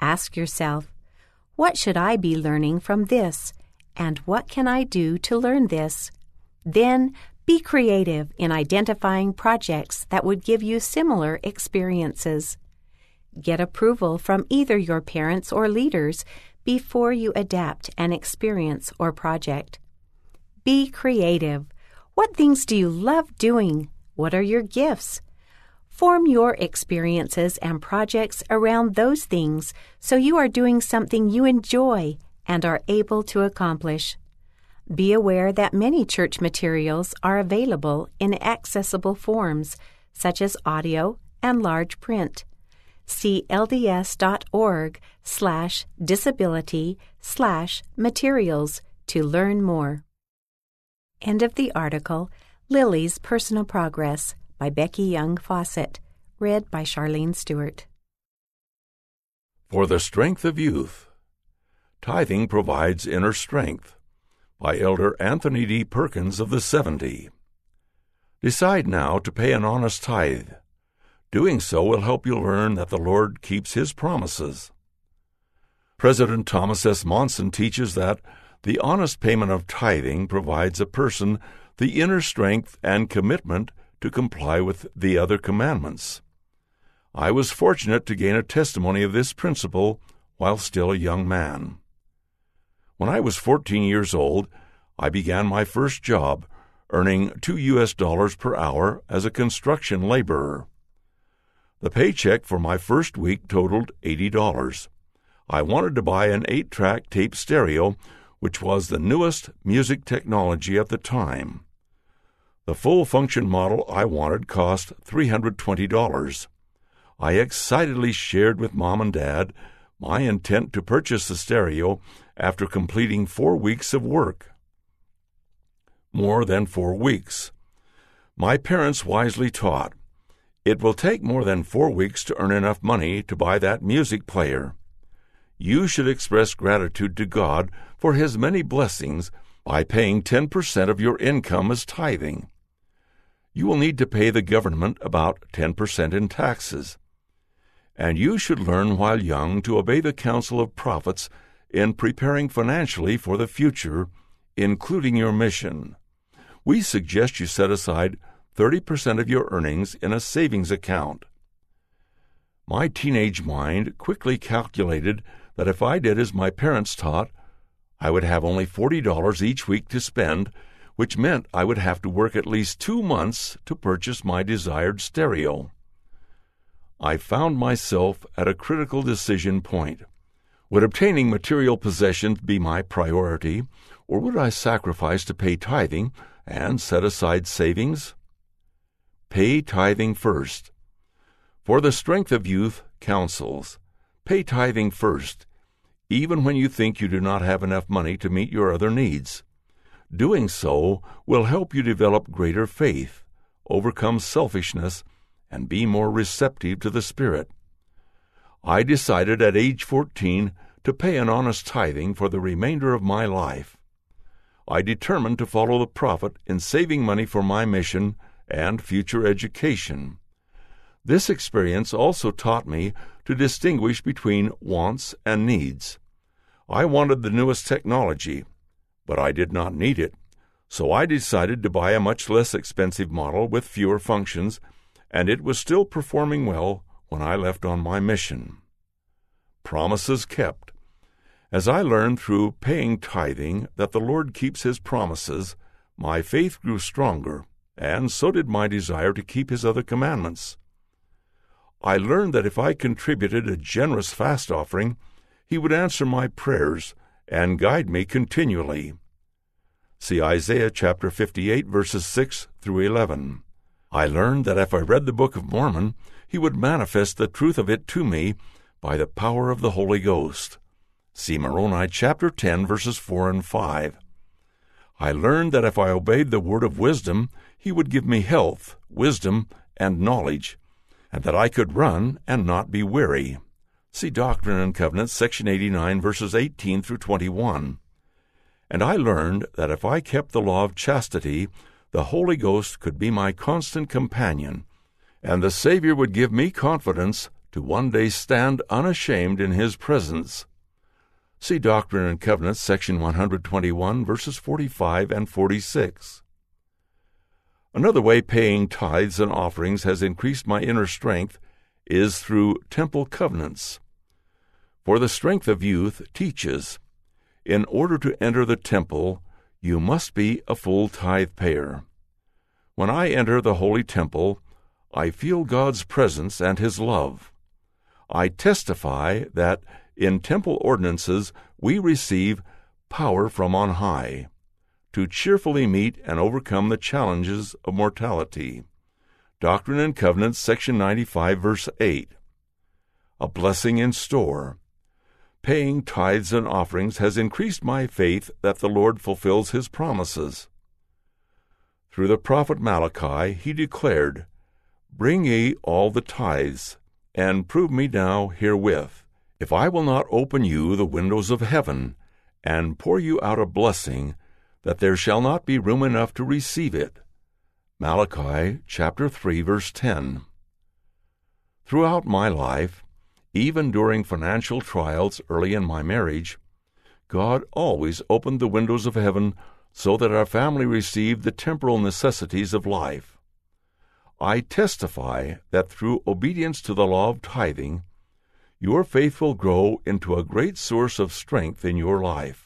Ask yourself, what should I be learning from this, and what can I do to learn this? Then be creative in identifying projects that would give you similar experiences. Get approval from either your parents or leaders before you adapt an experience or project. Be creative. What things do you love doing? What are your gifts? Form your experiences and projects around those things so you are doing something you enjoy and are able to accomplish. Be aware that many church materials are available in accessible forms, such as audio and large print. See lds.org/disability/materials to learn more. End of the article, Lily's Personal Progress, by Becky Young Fawcett, read by Charlene Stewart. For the Strength of Youth, Tithing Provides Inner Strength, by Elder Anthony D. Perkins of the 70. Decide now to pay an honest tithe. Doing so will help you learn that the Lord keeps His promises. President Thomas S. Monson teaches that the honest payment of tithing provides a person the inner strength and commitment to comply with the other commandments. I was fortunate to gain a testimony of this principle while still a young man. When I was 14 years old, I began my first job, earning $2 per hour as a construction laborer. The paycheck for my first week totaled $80. I wanted to buy an 8-track tape stereo, which was the newest music technology at the time. The full-function model I wanted cost $320. I excitedly shared with Mom and Dad my intent to purchase the stereo after completing 4 weeks of work. More than 4 weeks. My parents wisely taught, it will take more than 4 weeks to earn enough money to buy that music player. You should express gratitude to God for His many blessings by paying 10% of your income as tithing. You will need to pay the government about 10% in taxes. And you should learn while young to obey the counsel of prophets in preparing financially for the future, including your mission. We suggest you set aside 30% of your earnings in a savings account. My teenage mind quickly calculated that if I did as my parents taught, I would have only $40 each week to spend, which meant I would have to work at least 2 months to purchase my desired stereo. I found myself at a critical decision point. Would obtaining material possessions be my priority, or would I sacrifice to pay tithing and set aside savings? Pay tithing first. For the Strength of Youth counsels, pay tithing first, even when you think you do not have enough money to meet your other needs. Doing so will help you develop greater faith, overcome selfishness, and be more receptive to the Spirit. I decided at age 14 to pay an honest tithing for the remainder of my life. I determined to follow the prophet in saving money for my mission and future education. This experience also taught me to distinguish between wants and needs. I wanted the newest technology, but I did not need it, so I decided to buy a much less expensive model with fewer functions, and it was still performing well when I left on my mission. Promises kept. As I learned through paying tithing that the Lord keeps His promises, my faith grew stronger, and so did my desire to keep His other commandments. I learned that if I contributed a generous fast offering, He would answer my prayers and guide me continually. See Isaiah chapter 58, verses 6 through 11. I learned that if I read the Book of Mormon, He would manifest the truth of it to me by the power of the Holy Ghost. See Moroni chapter 10, verses 4 and 5. I learned that if I obeyed the word of wisdom, He would give me health, wisdom, and knowledge, and that I could run and not be weary. See Doctrine and Covenants, section 89, verses 18 through 21. And I learned that if I kept the law of chastity, the Holy Ghost could be my constant companion, and the Savior would give me confidence to one day stand unashamed in His presence. See Doctrine and Covenants, section 121, verses 45 and 46. Another way paying tithes and offerings has increased my inner strength is through temple covenants. For the Strength of Youth teaches, in order to enter the temple, you must be a full tithe payer. When I enter the holy temple, I feel God's presence and His love. I testify that in temple ordinances we receive power from on high to cheerfully meet and overcome the challenges of mortality. Doctrine and Covenants, section 95, verse 8. A blessing in store. Paying tithes and offerings has increased my faith that the Lord fulfills His promises. Through the prophet Malachi, he declared, Bring ye all the tithes, and prove me now herewith, if I will not open you the windows of heaven, and pour you out a blessing, that there shall not be room enough to receive it. Malachi chapter 3, verse 10. Throughout my life, even during financial trials early in my marriage, God always opened the windows of heaven so that our family received the temporal necessities of life. I testify that through obedience to the law of tithing, your faith will grow into a great source of strength in your life.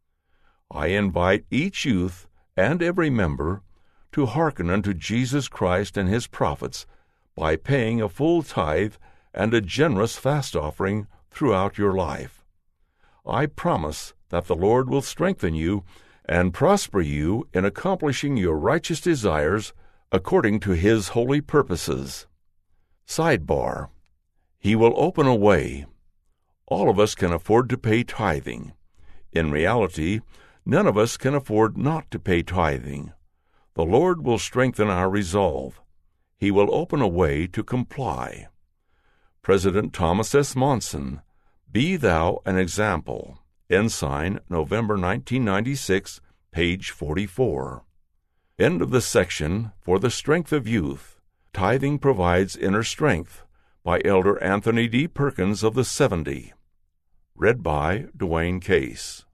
I invite each youth and every member to hearken unto Jesus Christ and His prophets by paying a full tithe and a generous fast offering throughout your life. I promise that the Lord will strengthen you and prosper you in accomplishing your righteous desires according to His holy purposes. Sidebar: He will open a way. All of us can afford to pay tithing. In reality, none of us can afford not to pay tithing. The Lord will strengthen our resolve. He will open a way to comply. President Thomas S. Monson, Be Thou an Example. Ensign, November 1996, page 44. End of the section for the Strength of Youth. Tithing Provides Inner Strength, by Elder Anthony D. Perkins of the 70. Read by Dwayne Case.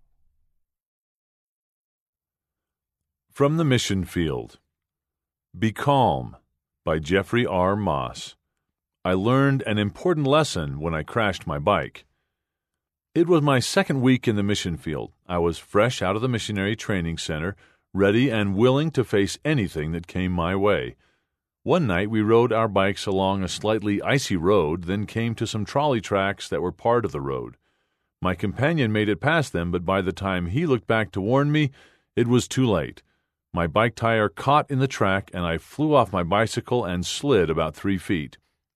From the Mission Field. Be Calm, by Jeffrey R. Moss. I learned an important lesson when I crashed my bike. It was my second week in the mission field. I was fresh out of the missionary training center, ready and willing to face anything that came my way. One night we rode our bikes along a slightly icy road, then came to some trolley tracks that were part of the road. My companion made it past them, but by the time he looked back to warn me, it was too late. My bike tire caught in the track, and I flew off my bicycle and slid about 3 feet.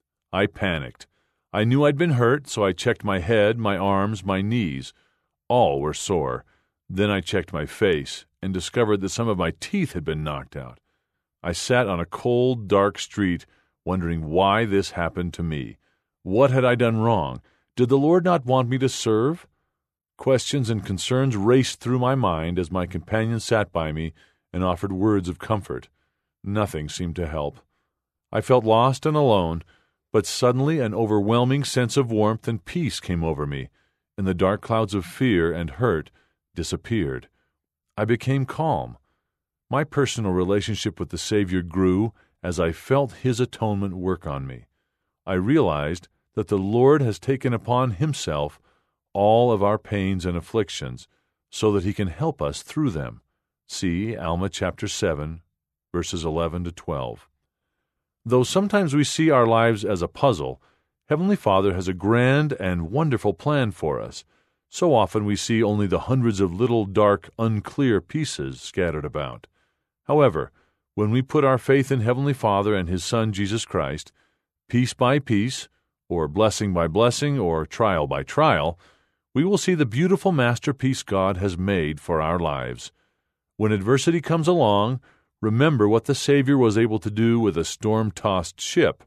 I panicked. I knew I'd been hurt, so I checked my head, my arms, my knees. All were sore. Then I checked my face and discovered that some of my teeth had been knocked out. I sat on a cold, dark street, wondering why this happened to me. What had I done wrong? Did the Lord not want me to serve? Questions and concerns raced through my mind as my companion sat by me and offered words of comfort. Nothing seemed to help. I felt lost and alone, but suddenly an overwhelming sense of warmth and peace came over me, and the dark clouds of fear and hurt disappeared. I became calm. My personal relationship with the Savior grew as I felt His atonement work on me. I realized that the Lord has taken upon Himself all of our pains and afflictions, so that He can help us through them. See Alma chapter 7, verses 11 to 12. Though sometimes we see our lives as a puzzle, Heavenly Father has a grand and wonderful plan for us. So often we see only the hundreds of little, dark, unclear pieces scattered about. However, when we put our faith in Heavenly Father and His Son Jesus Christ, piece by piece, or blessing by blessing, or trial by trial, we will see the beautiful masterpiece God has made for our lives. When adversity comes along, remember what the Savior was able to do with a storm-tossed ship.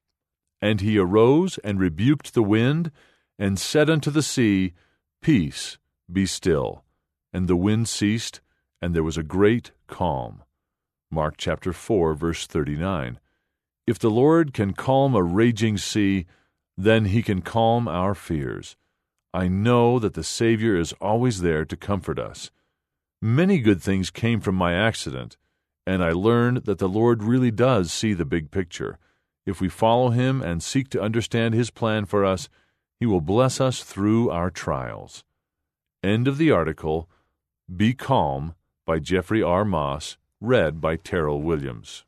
And He arose and rebuked the wind, and said unto the sea, Peace, be still. And the wind ceased, and there was a great calm. Mark chapter 4, verse 39. If the Lord can calm a raging sea, Then He can calm our fears. I know that the Savior is always there to comfort us. Many good things came from my accident, and I learned that the Lord really does see the big picture. If we follow Him and seek to understand His plan for us, He will bless us through our trials. End of the article, Be Calm, by Jeffrey R. Moss, read by Terrell Williams.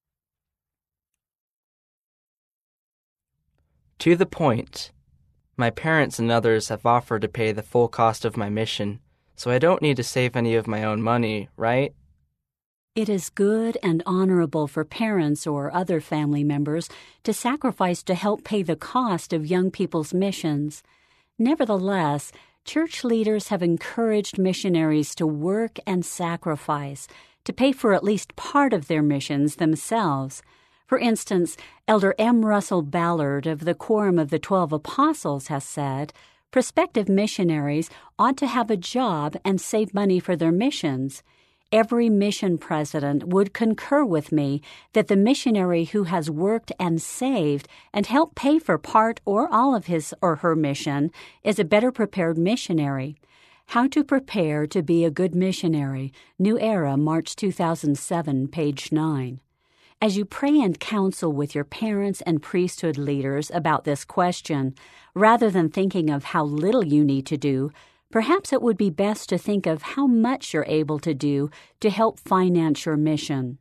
To the point. My parents and others have offered to pay the full cost of my mission, so I don't need to save any of my own money, right? It is good and honorable for parents or other family members to sacrifice to help pay the cost of young people's missions. Nevertheless, church leaders have encouraged missionaries to work and sacrifice to pay for at least part of their missions themselves. For instance, Elder M. Russell Ballard of the Quorum of the 12 Apostles has said, prospective missionaries ought to have a job and save money for their missions. Every mission president would concur with me that the missionary who has worked and saved and helped pay for part or all of his or her mission is a better prepared missionary. How to Prepare to Be a Good Missionary, New Era, March 2007, page 9. As you pray and counsel with your parents and priesthood leaders about this question, rather than thinking of how little you need to do, perhaps it would be best to think of how much you're able to do to help finance your mission.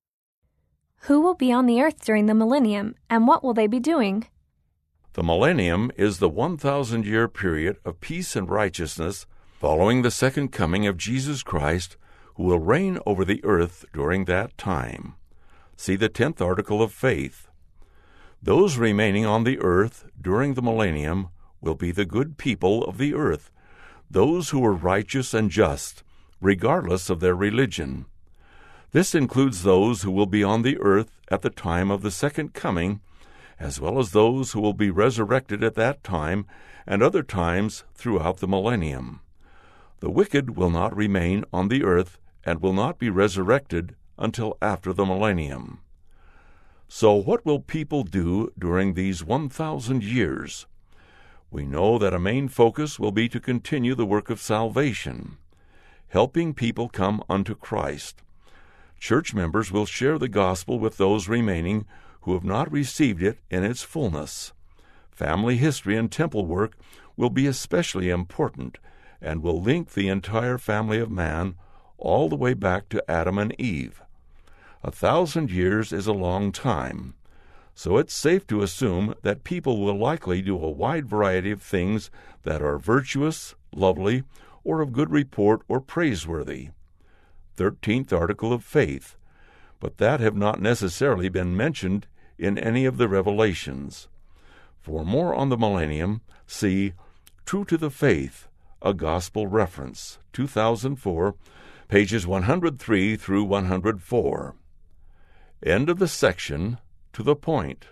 Who will be on the earth during the millennium, and what will they be doing? The millennium is the 1,000-year period of peace and righteousness following the second coming of Jesus Christ, who will reign over the earth during that time. See the 10th article of faith. Those remaining on the earth during the millennium will be the good people of the earth, those who are righteous and just, regardless of their religion. This includes those who will be on the earth at the time of the second coming, as well as those who will be resurrected at that time and other times throughout the millennium. The wicked will not remain on the earth and will not be resurrected until after the millennium. So what will people do during these 1,000 years? We know that a main focus will be to continue the work of salvation, helping people come unto Christ. Church members will share the gospel with those remaining who have not received it in its fullness. Family history and temple work will be especially important and will link the entire family of man all the way back to Adam and Eve. 1,000 years is a long time, so it's safe to assume that people will likely do a wide variety of things that are virtuous, lovely, or of good report or praiseworthy. 13th article of faith, but that have not necessarily been mentioned in any of the revelations. For more on the millennium, see True to the Faith, a Gospel Reference, 2004, pages 103 through 104. End of the section. To the point.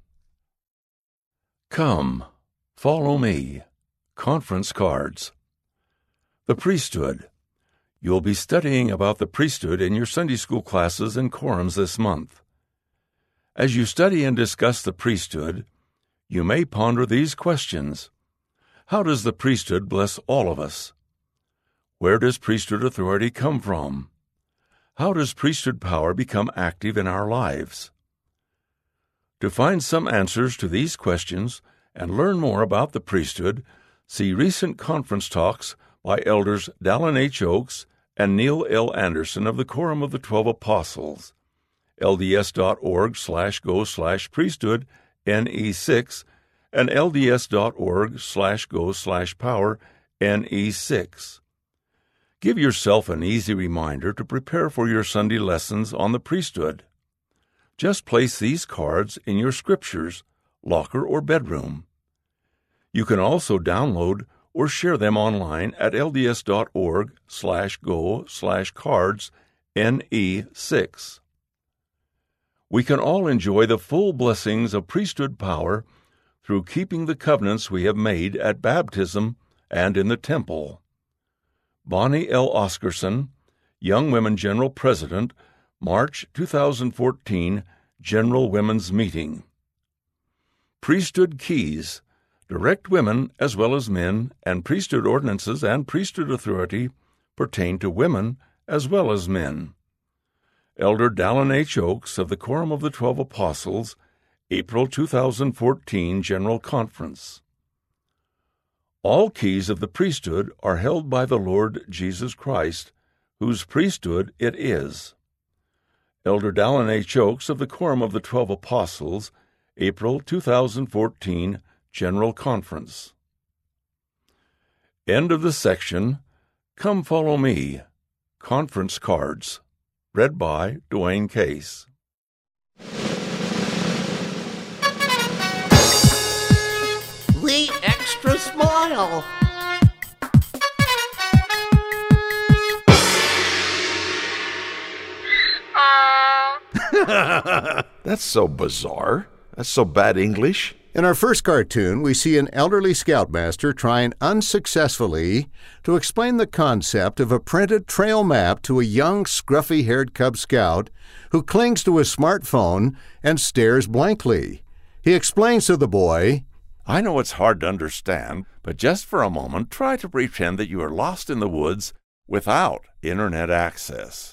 Come, follow me. Conference cards. The priesthood. You'll be studying about the priesthood in your Sunday school classes and quorums this month. As you study and discuss the priesthood, you may ponder these questions. How does the priesthood bless all of us? Where does priesthood authority come from? How does priesthood power become active in our lives? To find some answers to these questions and learn more about the priesthood, see recent conference talks by Elders Dallin H. Oaks and Neil L. Anderson of the Quorum of the 12 Apostles, lds.org/go/priesthood NE6 and lds.org/go/power NE6. Give yourself an easy reminder to prepare for your Sunday lessons on the priesthood. Just place these cards in your scriptures, locker, or bedroom. You can also download or share them online at lds.org/go/cards NE6. We can all enjoy the full blessings of priesthood power through keeping the covenants we have made at baptism and in the temple. Bonnie L. Oscarson, Young Women General President, March 2014, General Women's Meeting. Priesthood keys direct women as well as men, and priesthood ordinances and priesthood authority pertain to women as well as men. Elder Dallin H. Oaks of the Quorum of the 12 Apostles, April 2014 General Conference. All keys of the priesthood are held by the Lord Jesus Christ, whose priesthood it is. Elder Dallin H. Oaks of the Quorum of the 12 Apostles, April 2014 General Conference. End of the section, Come Follow Me, Conference Cards, read by Dwayne Case. The extra smile. That's so bizarre. That's so bad English. In our first cartoon, we see an elderly scoutmaster trying unsuccessfully to explain the concept of a printed trail map to a young, scruffy-haired Cub Scout who clings to his smartphone and stares blankly. He explains to the boy, I know it's hard to understand, but just for a moment try to pretend that you are lost in the woods without internet access.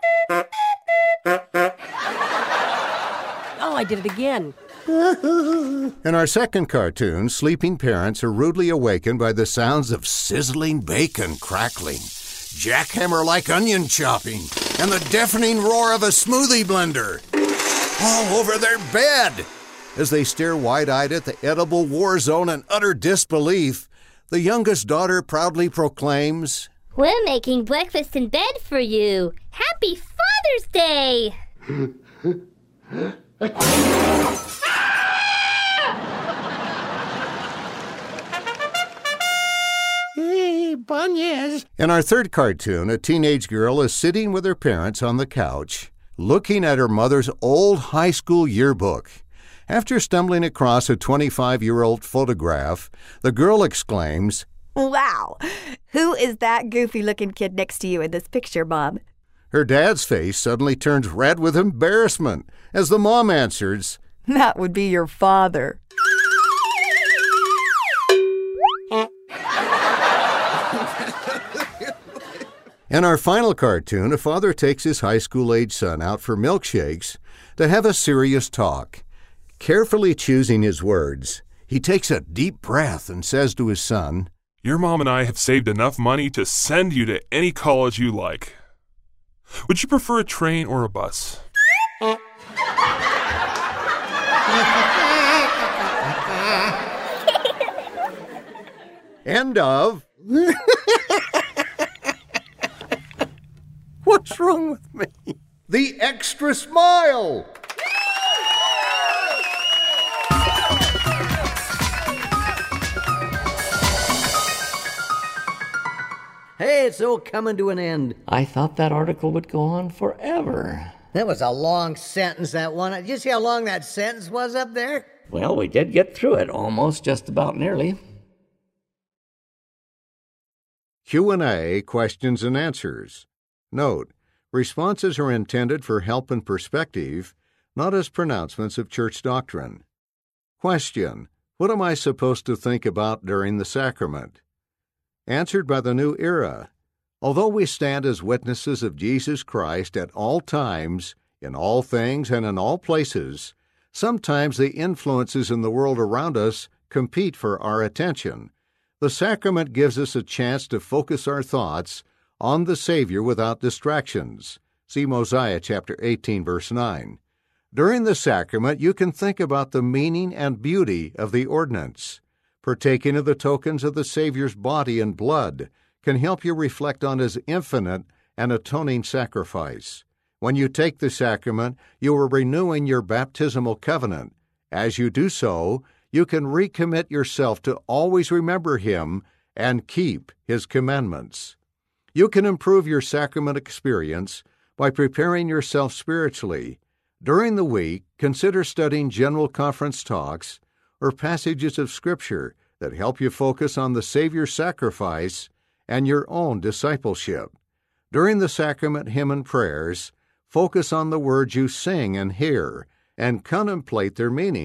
Oh, I did it again. In our second cartoon, sleeping parents are rudely awakened by the sounds of sizzling bacon crackling, jackhammer-like onion chopping, and the deafening roar of a smoothie blender all over their bed. As they stare wide-eyed at the edible war zone in utter disbelief, the youngest daughter proudly proclaims, We're making breakfast in bed for you. Happy Father's Day! Hey, Bunyies. In our third cartoon, a teenage girl is sitting with her parents on the couch, looking at her mother's old high school yearbook. After stumbling across a 25-year-old photograph, the girl exclaims, Wow! Who is that goofy-looking kid next to you in this picture, Mom? Her dad's face suddenly turns red with embarrassment as the mom answers, That would be your father. In our final cartoon, a father takes his high school-age son out for milkshakes to have a serious talk. Carefully choosing his words, he takes a deep breath and says to his son, Your mom and I have saved enough money to send you to any college you like. Would you prefer a train or a bus? End of. What's wrong with me? The extra smile. Hey, it's all coming to an end. I thought that article would go on forever. That was a long sentence, that one. Did you see how long that sentence was up there? Well, we did get through it almost, just about nearly. Q&A, questions and answers. Note, responses are intended for help and perspective, not as pronouncements of church doctrine. Question, what am I supposed to think about during the sacrament? Answered by the New Era. Although we stand as witnesses of Jesus Christ at all times, in all things and in all places, sometimes the influences in the world around us compete for our attention. The sacrament gives us a chance to focus our thoughts on the Savior without distractions. See Mosiah chapter 18, verse 9. During the sacrament, you can think about the meaning and beauty of the ordinance. Partaking of the tokens of the Savior's body and blood can help you reflect on His infinite and atoning sacrifice. When you take the sacrament, you are renewing your baptismal covenant. As you do so, you can recommit yourself to always remember Him and keep His commandments. You can improve your sacrament experience by preparing yourself spiritually. During the week, consider studying general conference talks or passages of Scripture that help you focus on the Savior's sacrifice and your own discipleship. During the sacrament hymn and prayers, focus on the words you sing and hear and contemplate their meaning.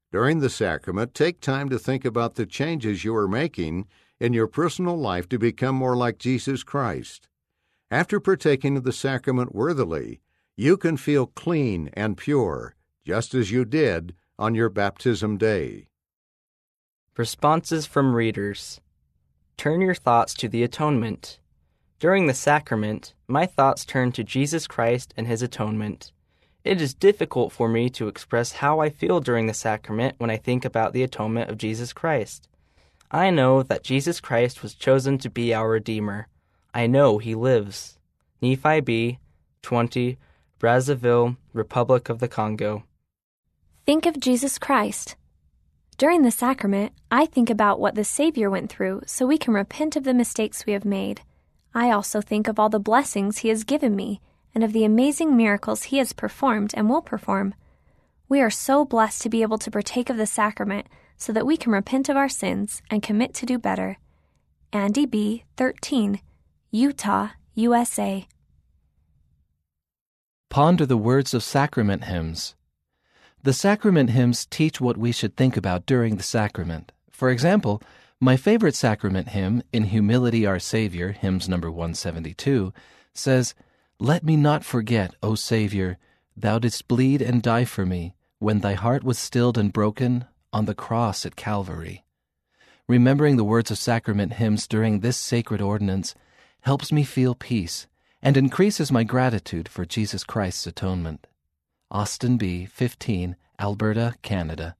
During the sacrament, take time to think about the changes you are making in your personal life to become more like Jesus Christ. After partaking of the sacrament worthily, you can feel clean and pure, just as you did on your baptism day. Responses from readers. Turn your thoughts to the atonement. During the sacrament, my thoughts turn to Jesus Christ and his atonement. It is difficult for me to express how I feel during the sacrament when I think about the atonement of Jesus Christ. I know that Jesus Christ was chosen to be our Redeemer. I know he lives. Nephi B. 20, Brazzaville, Republic of the Congo. Think of Jesus Christ. During the sacrament, I think about what the Savior went through so we can repent of the mistakes we have made. I also think of all the blessings he has given me and of the amazing miracles he has performed and will perform. We are so blessed to be able to partake of the sacrament so that we can repent of our sins and commit to do better. Andy B., 13, Utah, USA. Ponder the words of sacrament hymns. The sacrament hymns teach what we should think about during the sacrament. For example, my favorite sacrament hymn, In Humility Our Savior, hymns number 172, says, "Let me not forget, O Savior, thou didst bleed and die for me, when thy heart was stilled and broken on the cross at Calvary." Remembering the words of sacrament hymns during this sacred ordinance helps me feel peace and increases my gratitude for Jesus Christ's atonement. Austin B., 15, Alberta, Canada.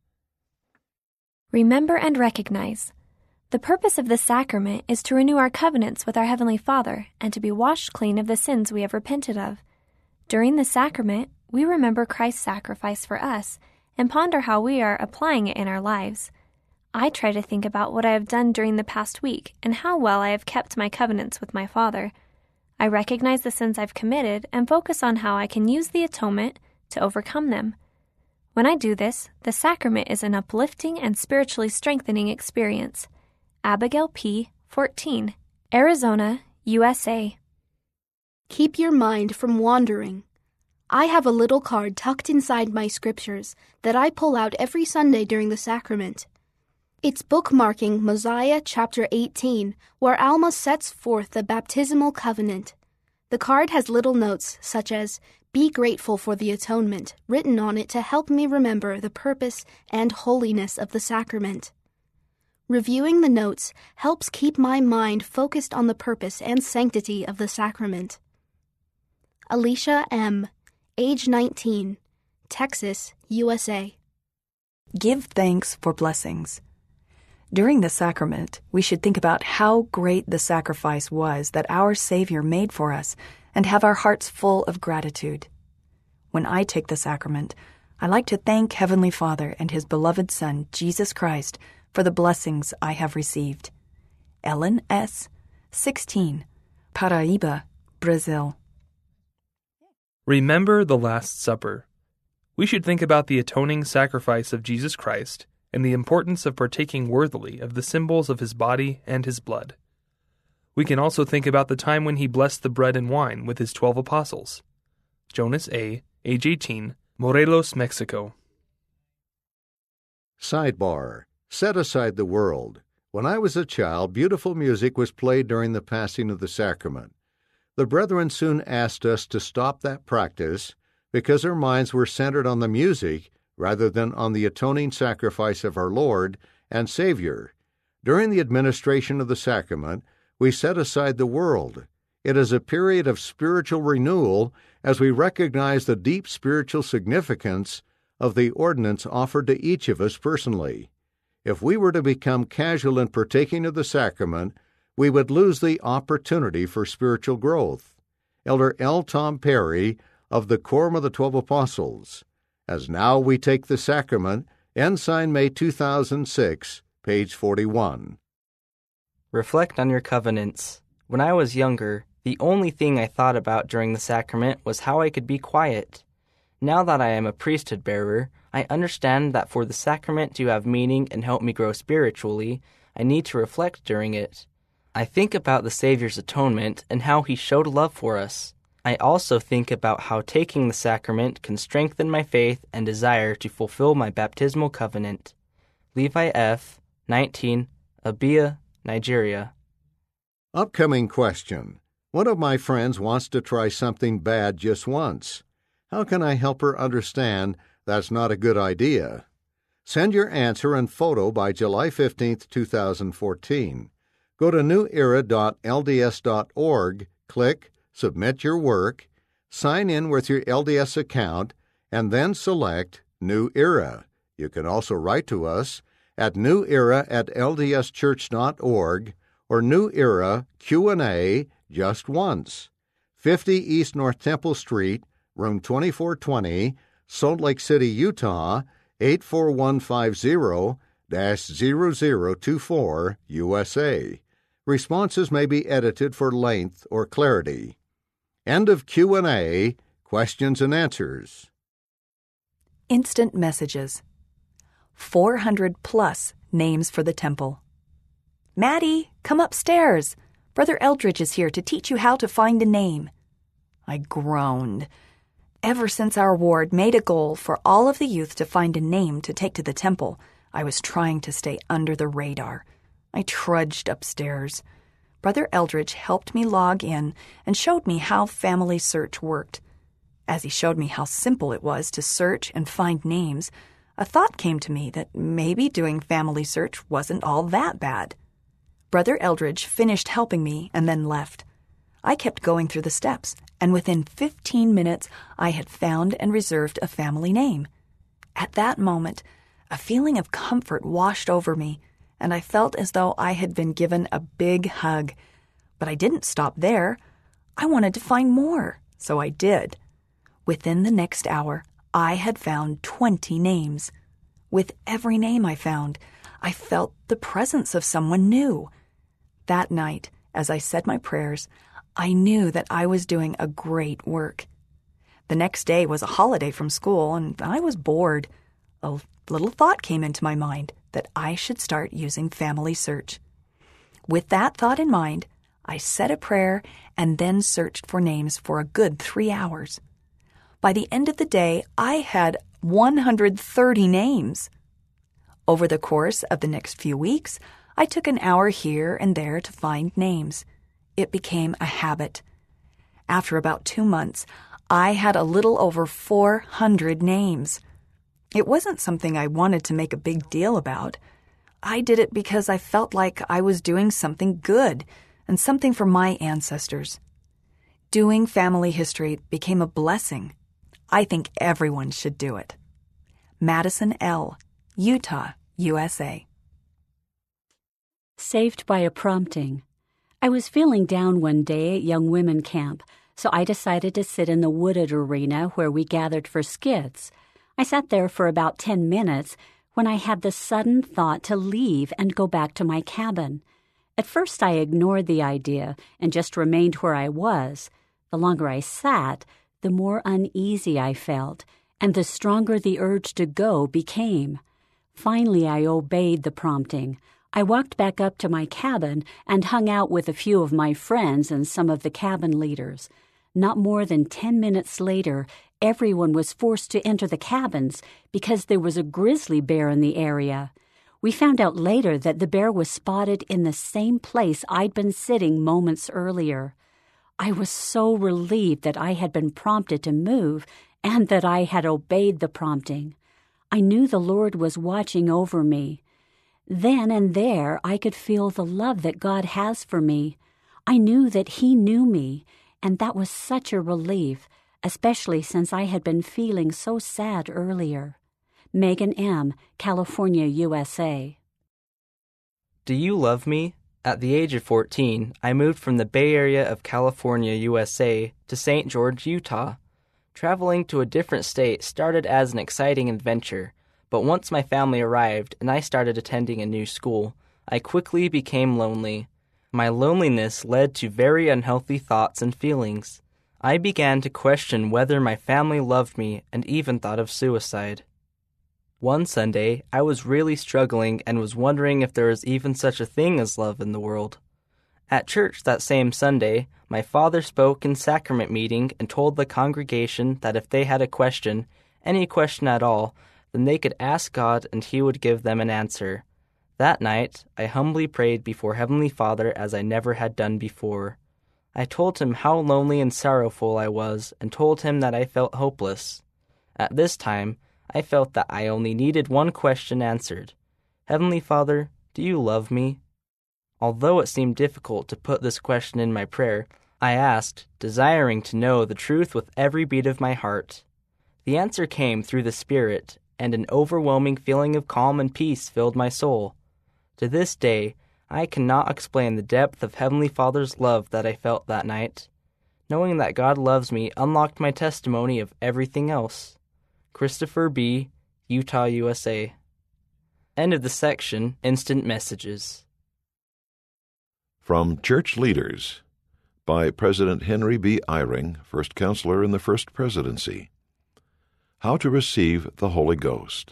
Remember and recognize. The purpose of this sacrament is to renew our covenants with our Heavenly Father and to be washed clean of the sins we have repented of. During the sacrament, we remember Christ's sacrifice for us and ponder how we are applying it in our lives. I try to think about what I have done during the past week and how well I have kept my covenants with my Father. I recognize the sins I've committed and focus on how I can use the atonement to overcome them. When I do this, the sacrament is an uplifting and spiritually strengthening experience. Abigail P., 14, Arizona, USA. Keep your mind from wandering. I have a little card tucked inside my scriptures that I pull out every Sunday during the sacrament. It's bookmarking Mosiah chapter 18, where Alma sets forth the baptismal covenant. The card has little notes such as, "Be grateful for the atonement," written on it to help me remember the purpose and holiness of the sacrament. Reviewing the notes helps keep my mind focused on the purpose and sanctity of the sacrament. Alicia M., age 19, Texas, USA. Give thanks for blessings. During the sacrament, we should think about how great the sacrifice was that our Savior made for us and have our hearts full of gratitude. When I take the sacrament, I like to thank Heavenly Father and His beloved Son, Jesus Christ, for the blessings I have received. Ellen S., 16, Paraíba, Brazil. Remember the Last Supper. We should think about the atoning sacrifice of Jesus Christ and the importance of partaking worthily of the symbols of his body and his blood. We can also think about the time when he blessed the bread and wine with his 12 apostles. Jonas A., age 18, Morelos, Mexico. Sidebar. Set aside the world. When I was a child, beautiful music was played during the passing of the sacrament. The brethren soon asked us to stop that practice because our minds were centered on the music rather than on the atoning sacrifice of our Lord and Savior. During the administration of the sacrament, we set aside the world. It is a period of spiritual renewal as we recognize the deep spiritual significance of the ordinance offered to each of us personally. If we were to become casual in partaking of the sacrament, we would lose the opportunity for spiritual growth. Elder L. Tom Perry of the Quorum of the 12 Apostles. As Now We Take the Sacrament, Ensign, May 2006, page 41. Reflect on your covenants. When I was younger, the only thing I thought about during the sacrament was how I could be quiet. Now that I am a priesthood bearer, I understand that for the sacrament to have meaning and help me grow spiritually, I need to reflect during it. I think about the Savior's atonement and how he showed love for us. I also think about how taking the sacrament can strengthen my faith and desire to fulfill my baptismal covenant. Levi F., 19, Abia, Nigeria. Upcoming question. One of my friends wants to try something bad just once. How can I help her understand that's not a good idea? Send your answer and photo by July 15, 2014. Go to newera.lds.org, click Submit Your Work, sign in with your LDS account, and then select New Era. You can also write to us at newera@ldschurch.org or New Era Q&A just once. 50 East North Temple Street, room 2420, Salt Lake City, Utah, 84150-0024, USA. Responses may be edited for length or clarity. End of Q&A, questions and answers. Instant messages. 400 plus names for the temple. Maddie, come upstairs. Brother Eldridge is here to teach you how to find a name. I groaned. Ever since our ward made a goal for all of the youth to find a name to take to the temple, I was trying to stay under the radar. I trudged upstairs. Brother Eldridge helped me log in and showed me how Family Search worked. As he showed me how simple it was to search and find names, a thought came to me that maybe doing Family Search wasn't all that bad. Brother Eldridge finished helping me and then left. I kept going through the steps, and within 15 minutes I had found and reserved a family name. At that moment, a feeling of comfort washed over me, and I felt as though I had been given a big hug. But I didn't stop there. I wanted to find more, so I did. Within the next hour, I had found 20 names. With every name I found, I felt the presence of someone new. That night, as I said my prayers, I knew that I was doing a great work. The next day was a holiday from school, and I was bored. A little thought came into my mind that I should start using Family Search. With that thought in mind, I said a prayer and then searched for names for a good 3 hours. By the end of the day, I had 130 names. Over the course of the next few weeks, I took an hour here and there to find names. It became a habit. After about 2 months, I had a little over 400 names. It wasn't something I wanted to make a big deal about. I did it because I felt like I was doing something good and something for my ancestors. Doing family history became a blessing. I think everyone should do it. Madison L., Utah, USA. Saved by a prompting. I was feeling down one day at Young Women Camp, so I decided to sit in the wooded arena where we gathered for skits. I sat there for about 10 minutes when I had the sudden thought to leave and go back to my cabin. At first I ignored the idea and just remained where I was. The longer I sat, the more uneasy I felt, and the stronger the urge to go became. Finally, I obeyed the prompting. I walked back up to my cabin and hung out with a few of my friends and some of the cabin leaders. Not more than 10 minutes later, everyone was forced to enter the cabins because there was a grizzly bear in the area. We found out later that the bear was spotted in the same place I'd been sitting moments earlier. I was so relieved that I had been prompted to move and that I had obeyed the prompting. I knew the Lord was watching over me. Then and there I could feel the love that God has for me. I knew that He knew me, and that was such a relief, especially since I had been feeling so sad earlier. Megan M., California, USA. Do you love me? At the age of 14, I moved from the Bay Area of California, USA, to St. George, Utah. Traveling to a different state started as an exciting adventure, but once my family arrived and I started attending a new school, I quickly became lonely. My loneliness led to very unhealthy thoughts and feelings. I began to question whether my family loved me and even thought of suicide. One Sunday, I was really struggling and was wondering if there was even such a thing as love in the world. At church that same Sunday, my father spoke in sacrament meeting and told the congregation that if they had a question, any question at all, then they could ask God and He would give them an answer. That night, I humbly prayed before Heavenly Father as I never had done before. I told Him how lonely and sorrowful I was and told Him that I felt hopeless. At this time, I felt that I only needed one question answered. Heavenly Father, do you love me? Although it seemed difficult to put this question in my prayer, I asked, desiring to know the truth with every beat of my heart. The answer came through the Spirit, and an overwhelming feeling of calm and peace filled my soul. To this day, I cannot explain the depth of Heavenly Father's love that I felt that night. Knowing that God loves me unlocked my testimony of everything else. Christopher B., Utah, USA. End of the section, Instant Messages. From Church Leaders by President Henry B. Eyring, First Counselor in the First Presidency. How to Receive the Holy Ghost.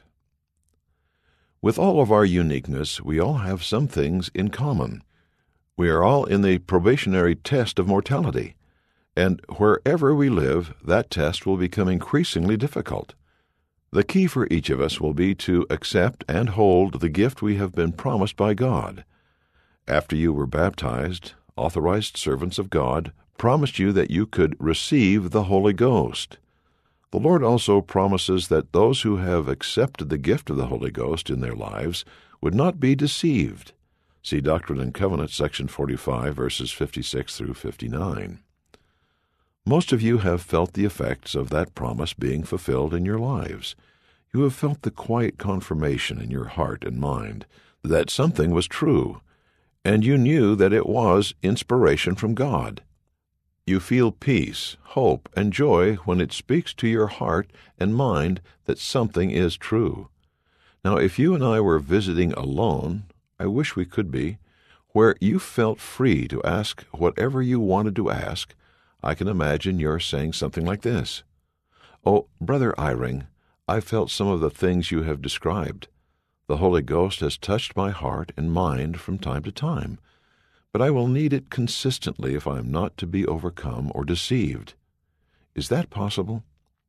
With all of our uniqueness, we all have some things in common. We are all in the probationary test of mortality, and wherever we live, that test will become increasingly difficult. The key for each of us will be to accept and hold the gift we have been promised by God. After you were baptized, authorized servants of God promised you that you could receive the Holy Ghost. The Lord also promises that those who have accepted the gift of the Holy Ghost in their lives would not be deceived. See Doctrine and Covenants, section 45, verses 56 through 59. Most of you have felt the effects of that promise being fulfilled in your lives. You have felt the quiet confirmation in your heart and mind that something was true, and you knew that it was inspiration from God. You feel peace, hope, and joy when it speaks to your heart and mind that something is true. Now, if you and I were visiting alone, I wish we could be, where you felt free to ask whatever you wanted to ask, I can imagine you're saying something like this. Oh, Brother Eyring, I felt some of the things you have described. The Holy Ghost has touched my heart and mind from time to time, but I will need it consistently if I am not to be overcome or deceived. Is that possible?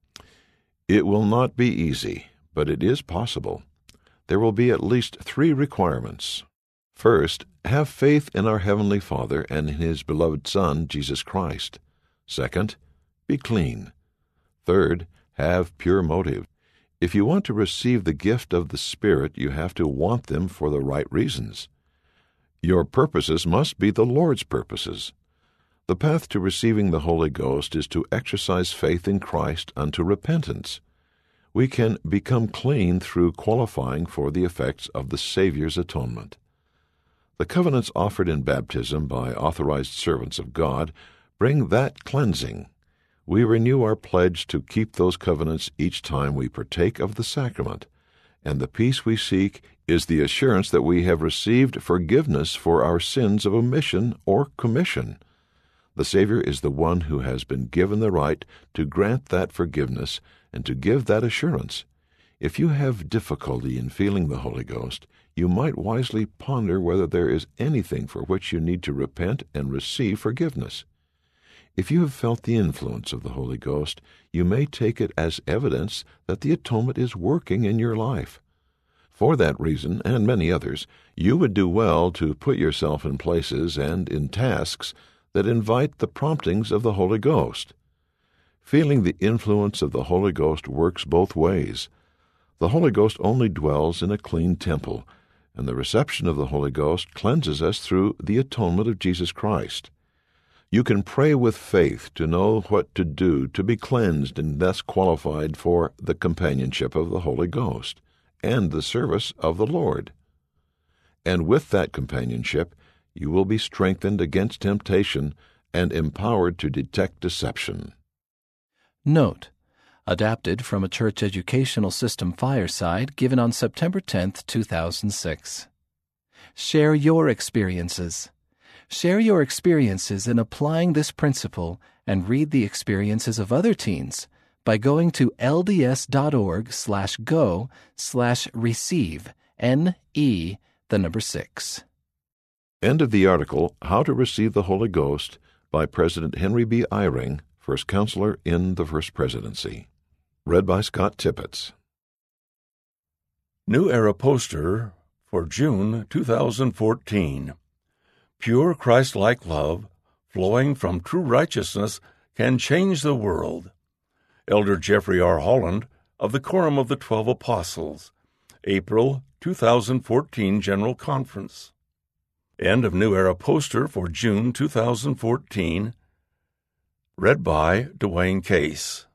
It will not be easy, but it is possible. There will be at least 3 requirements. First, have faith in our Heavenly Father and in His beloved Son, Jesus Christ. Second, be clean. Third, have pure motive. If you want to receive the gift of the Spirit, you have to want them for the right reasons. Your purposes must be the Lord's purposes. The path to receiving the Holy Ghost is to exercise faith in Christ unto repentance. We can become clean through qualifying for the effects of the Savior's atonement. The covenants offered in baptism by authorized servants of God bring that cleansing. We renew our pledge to keep those covenants each time we partake of the sacrament, and the peace we seek is the assurance that we have received forgiveness for our sins of omission or commission. The Savior is the one who has been given the right to grant that forgiveness and to give that assurance. If you have difficulty in feeling the Holy Ghost, you might wisely ponder whether there is anything for which you need to repent and receive forgiveness. If you have felt the influence of the Holy Ghost, you may take it as evidence that the atonement is working in your life. For that reason, and many others, you would do well to put yourself in places and in tasks that invite the promptings of the Holy Ghost. Feeling the influence of the Holy Ghost works both ways. The Holy Ghost only dwells in a clean temple, and the reception of the Holy Ghost cleanses us through the atonement of Jesus Christ. You can pray with faith to know what to do to be cleansed and thus qualified for the companionship of the Holy Ghost and the service of the Lord. And with that companionship, you will be strengthened against temptation and empowered to detect deception. Note: adapted from a church educational system fireside given on September 10, 2006. Share your experiences. Share your experiences in applying this principle and read the experiences of other teens by going to lds.org/go/receive, NE, the number 6. End of the article, How to Receive the Holy Ghost, by President Henry B. Eyring, First Counselor in the First Presidency. Read by Scott Tippett. New Era poster for June 2014. Pure Christ-like love, flowing from true righteousness, can change the world. Elder Jeffrey R. Holland of the Quorum of the 12 Apostles, April 2014 General Conference. End of New Era poster for June 2014. Read by Dwayne Case.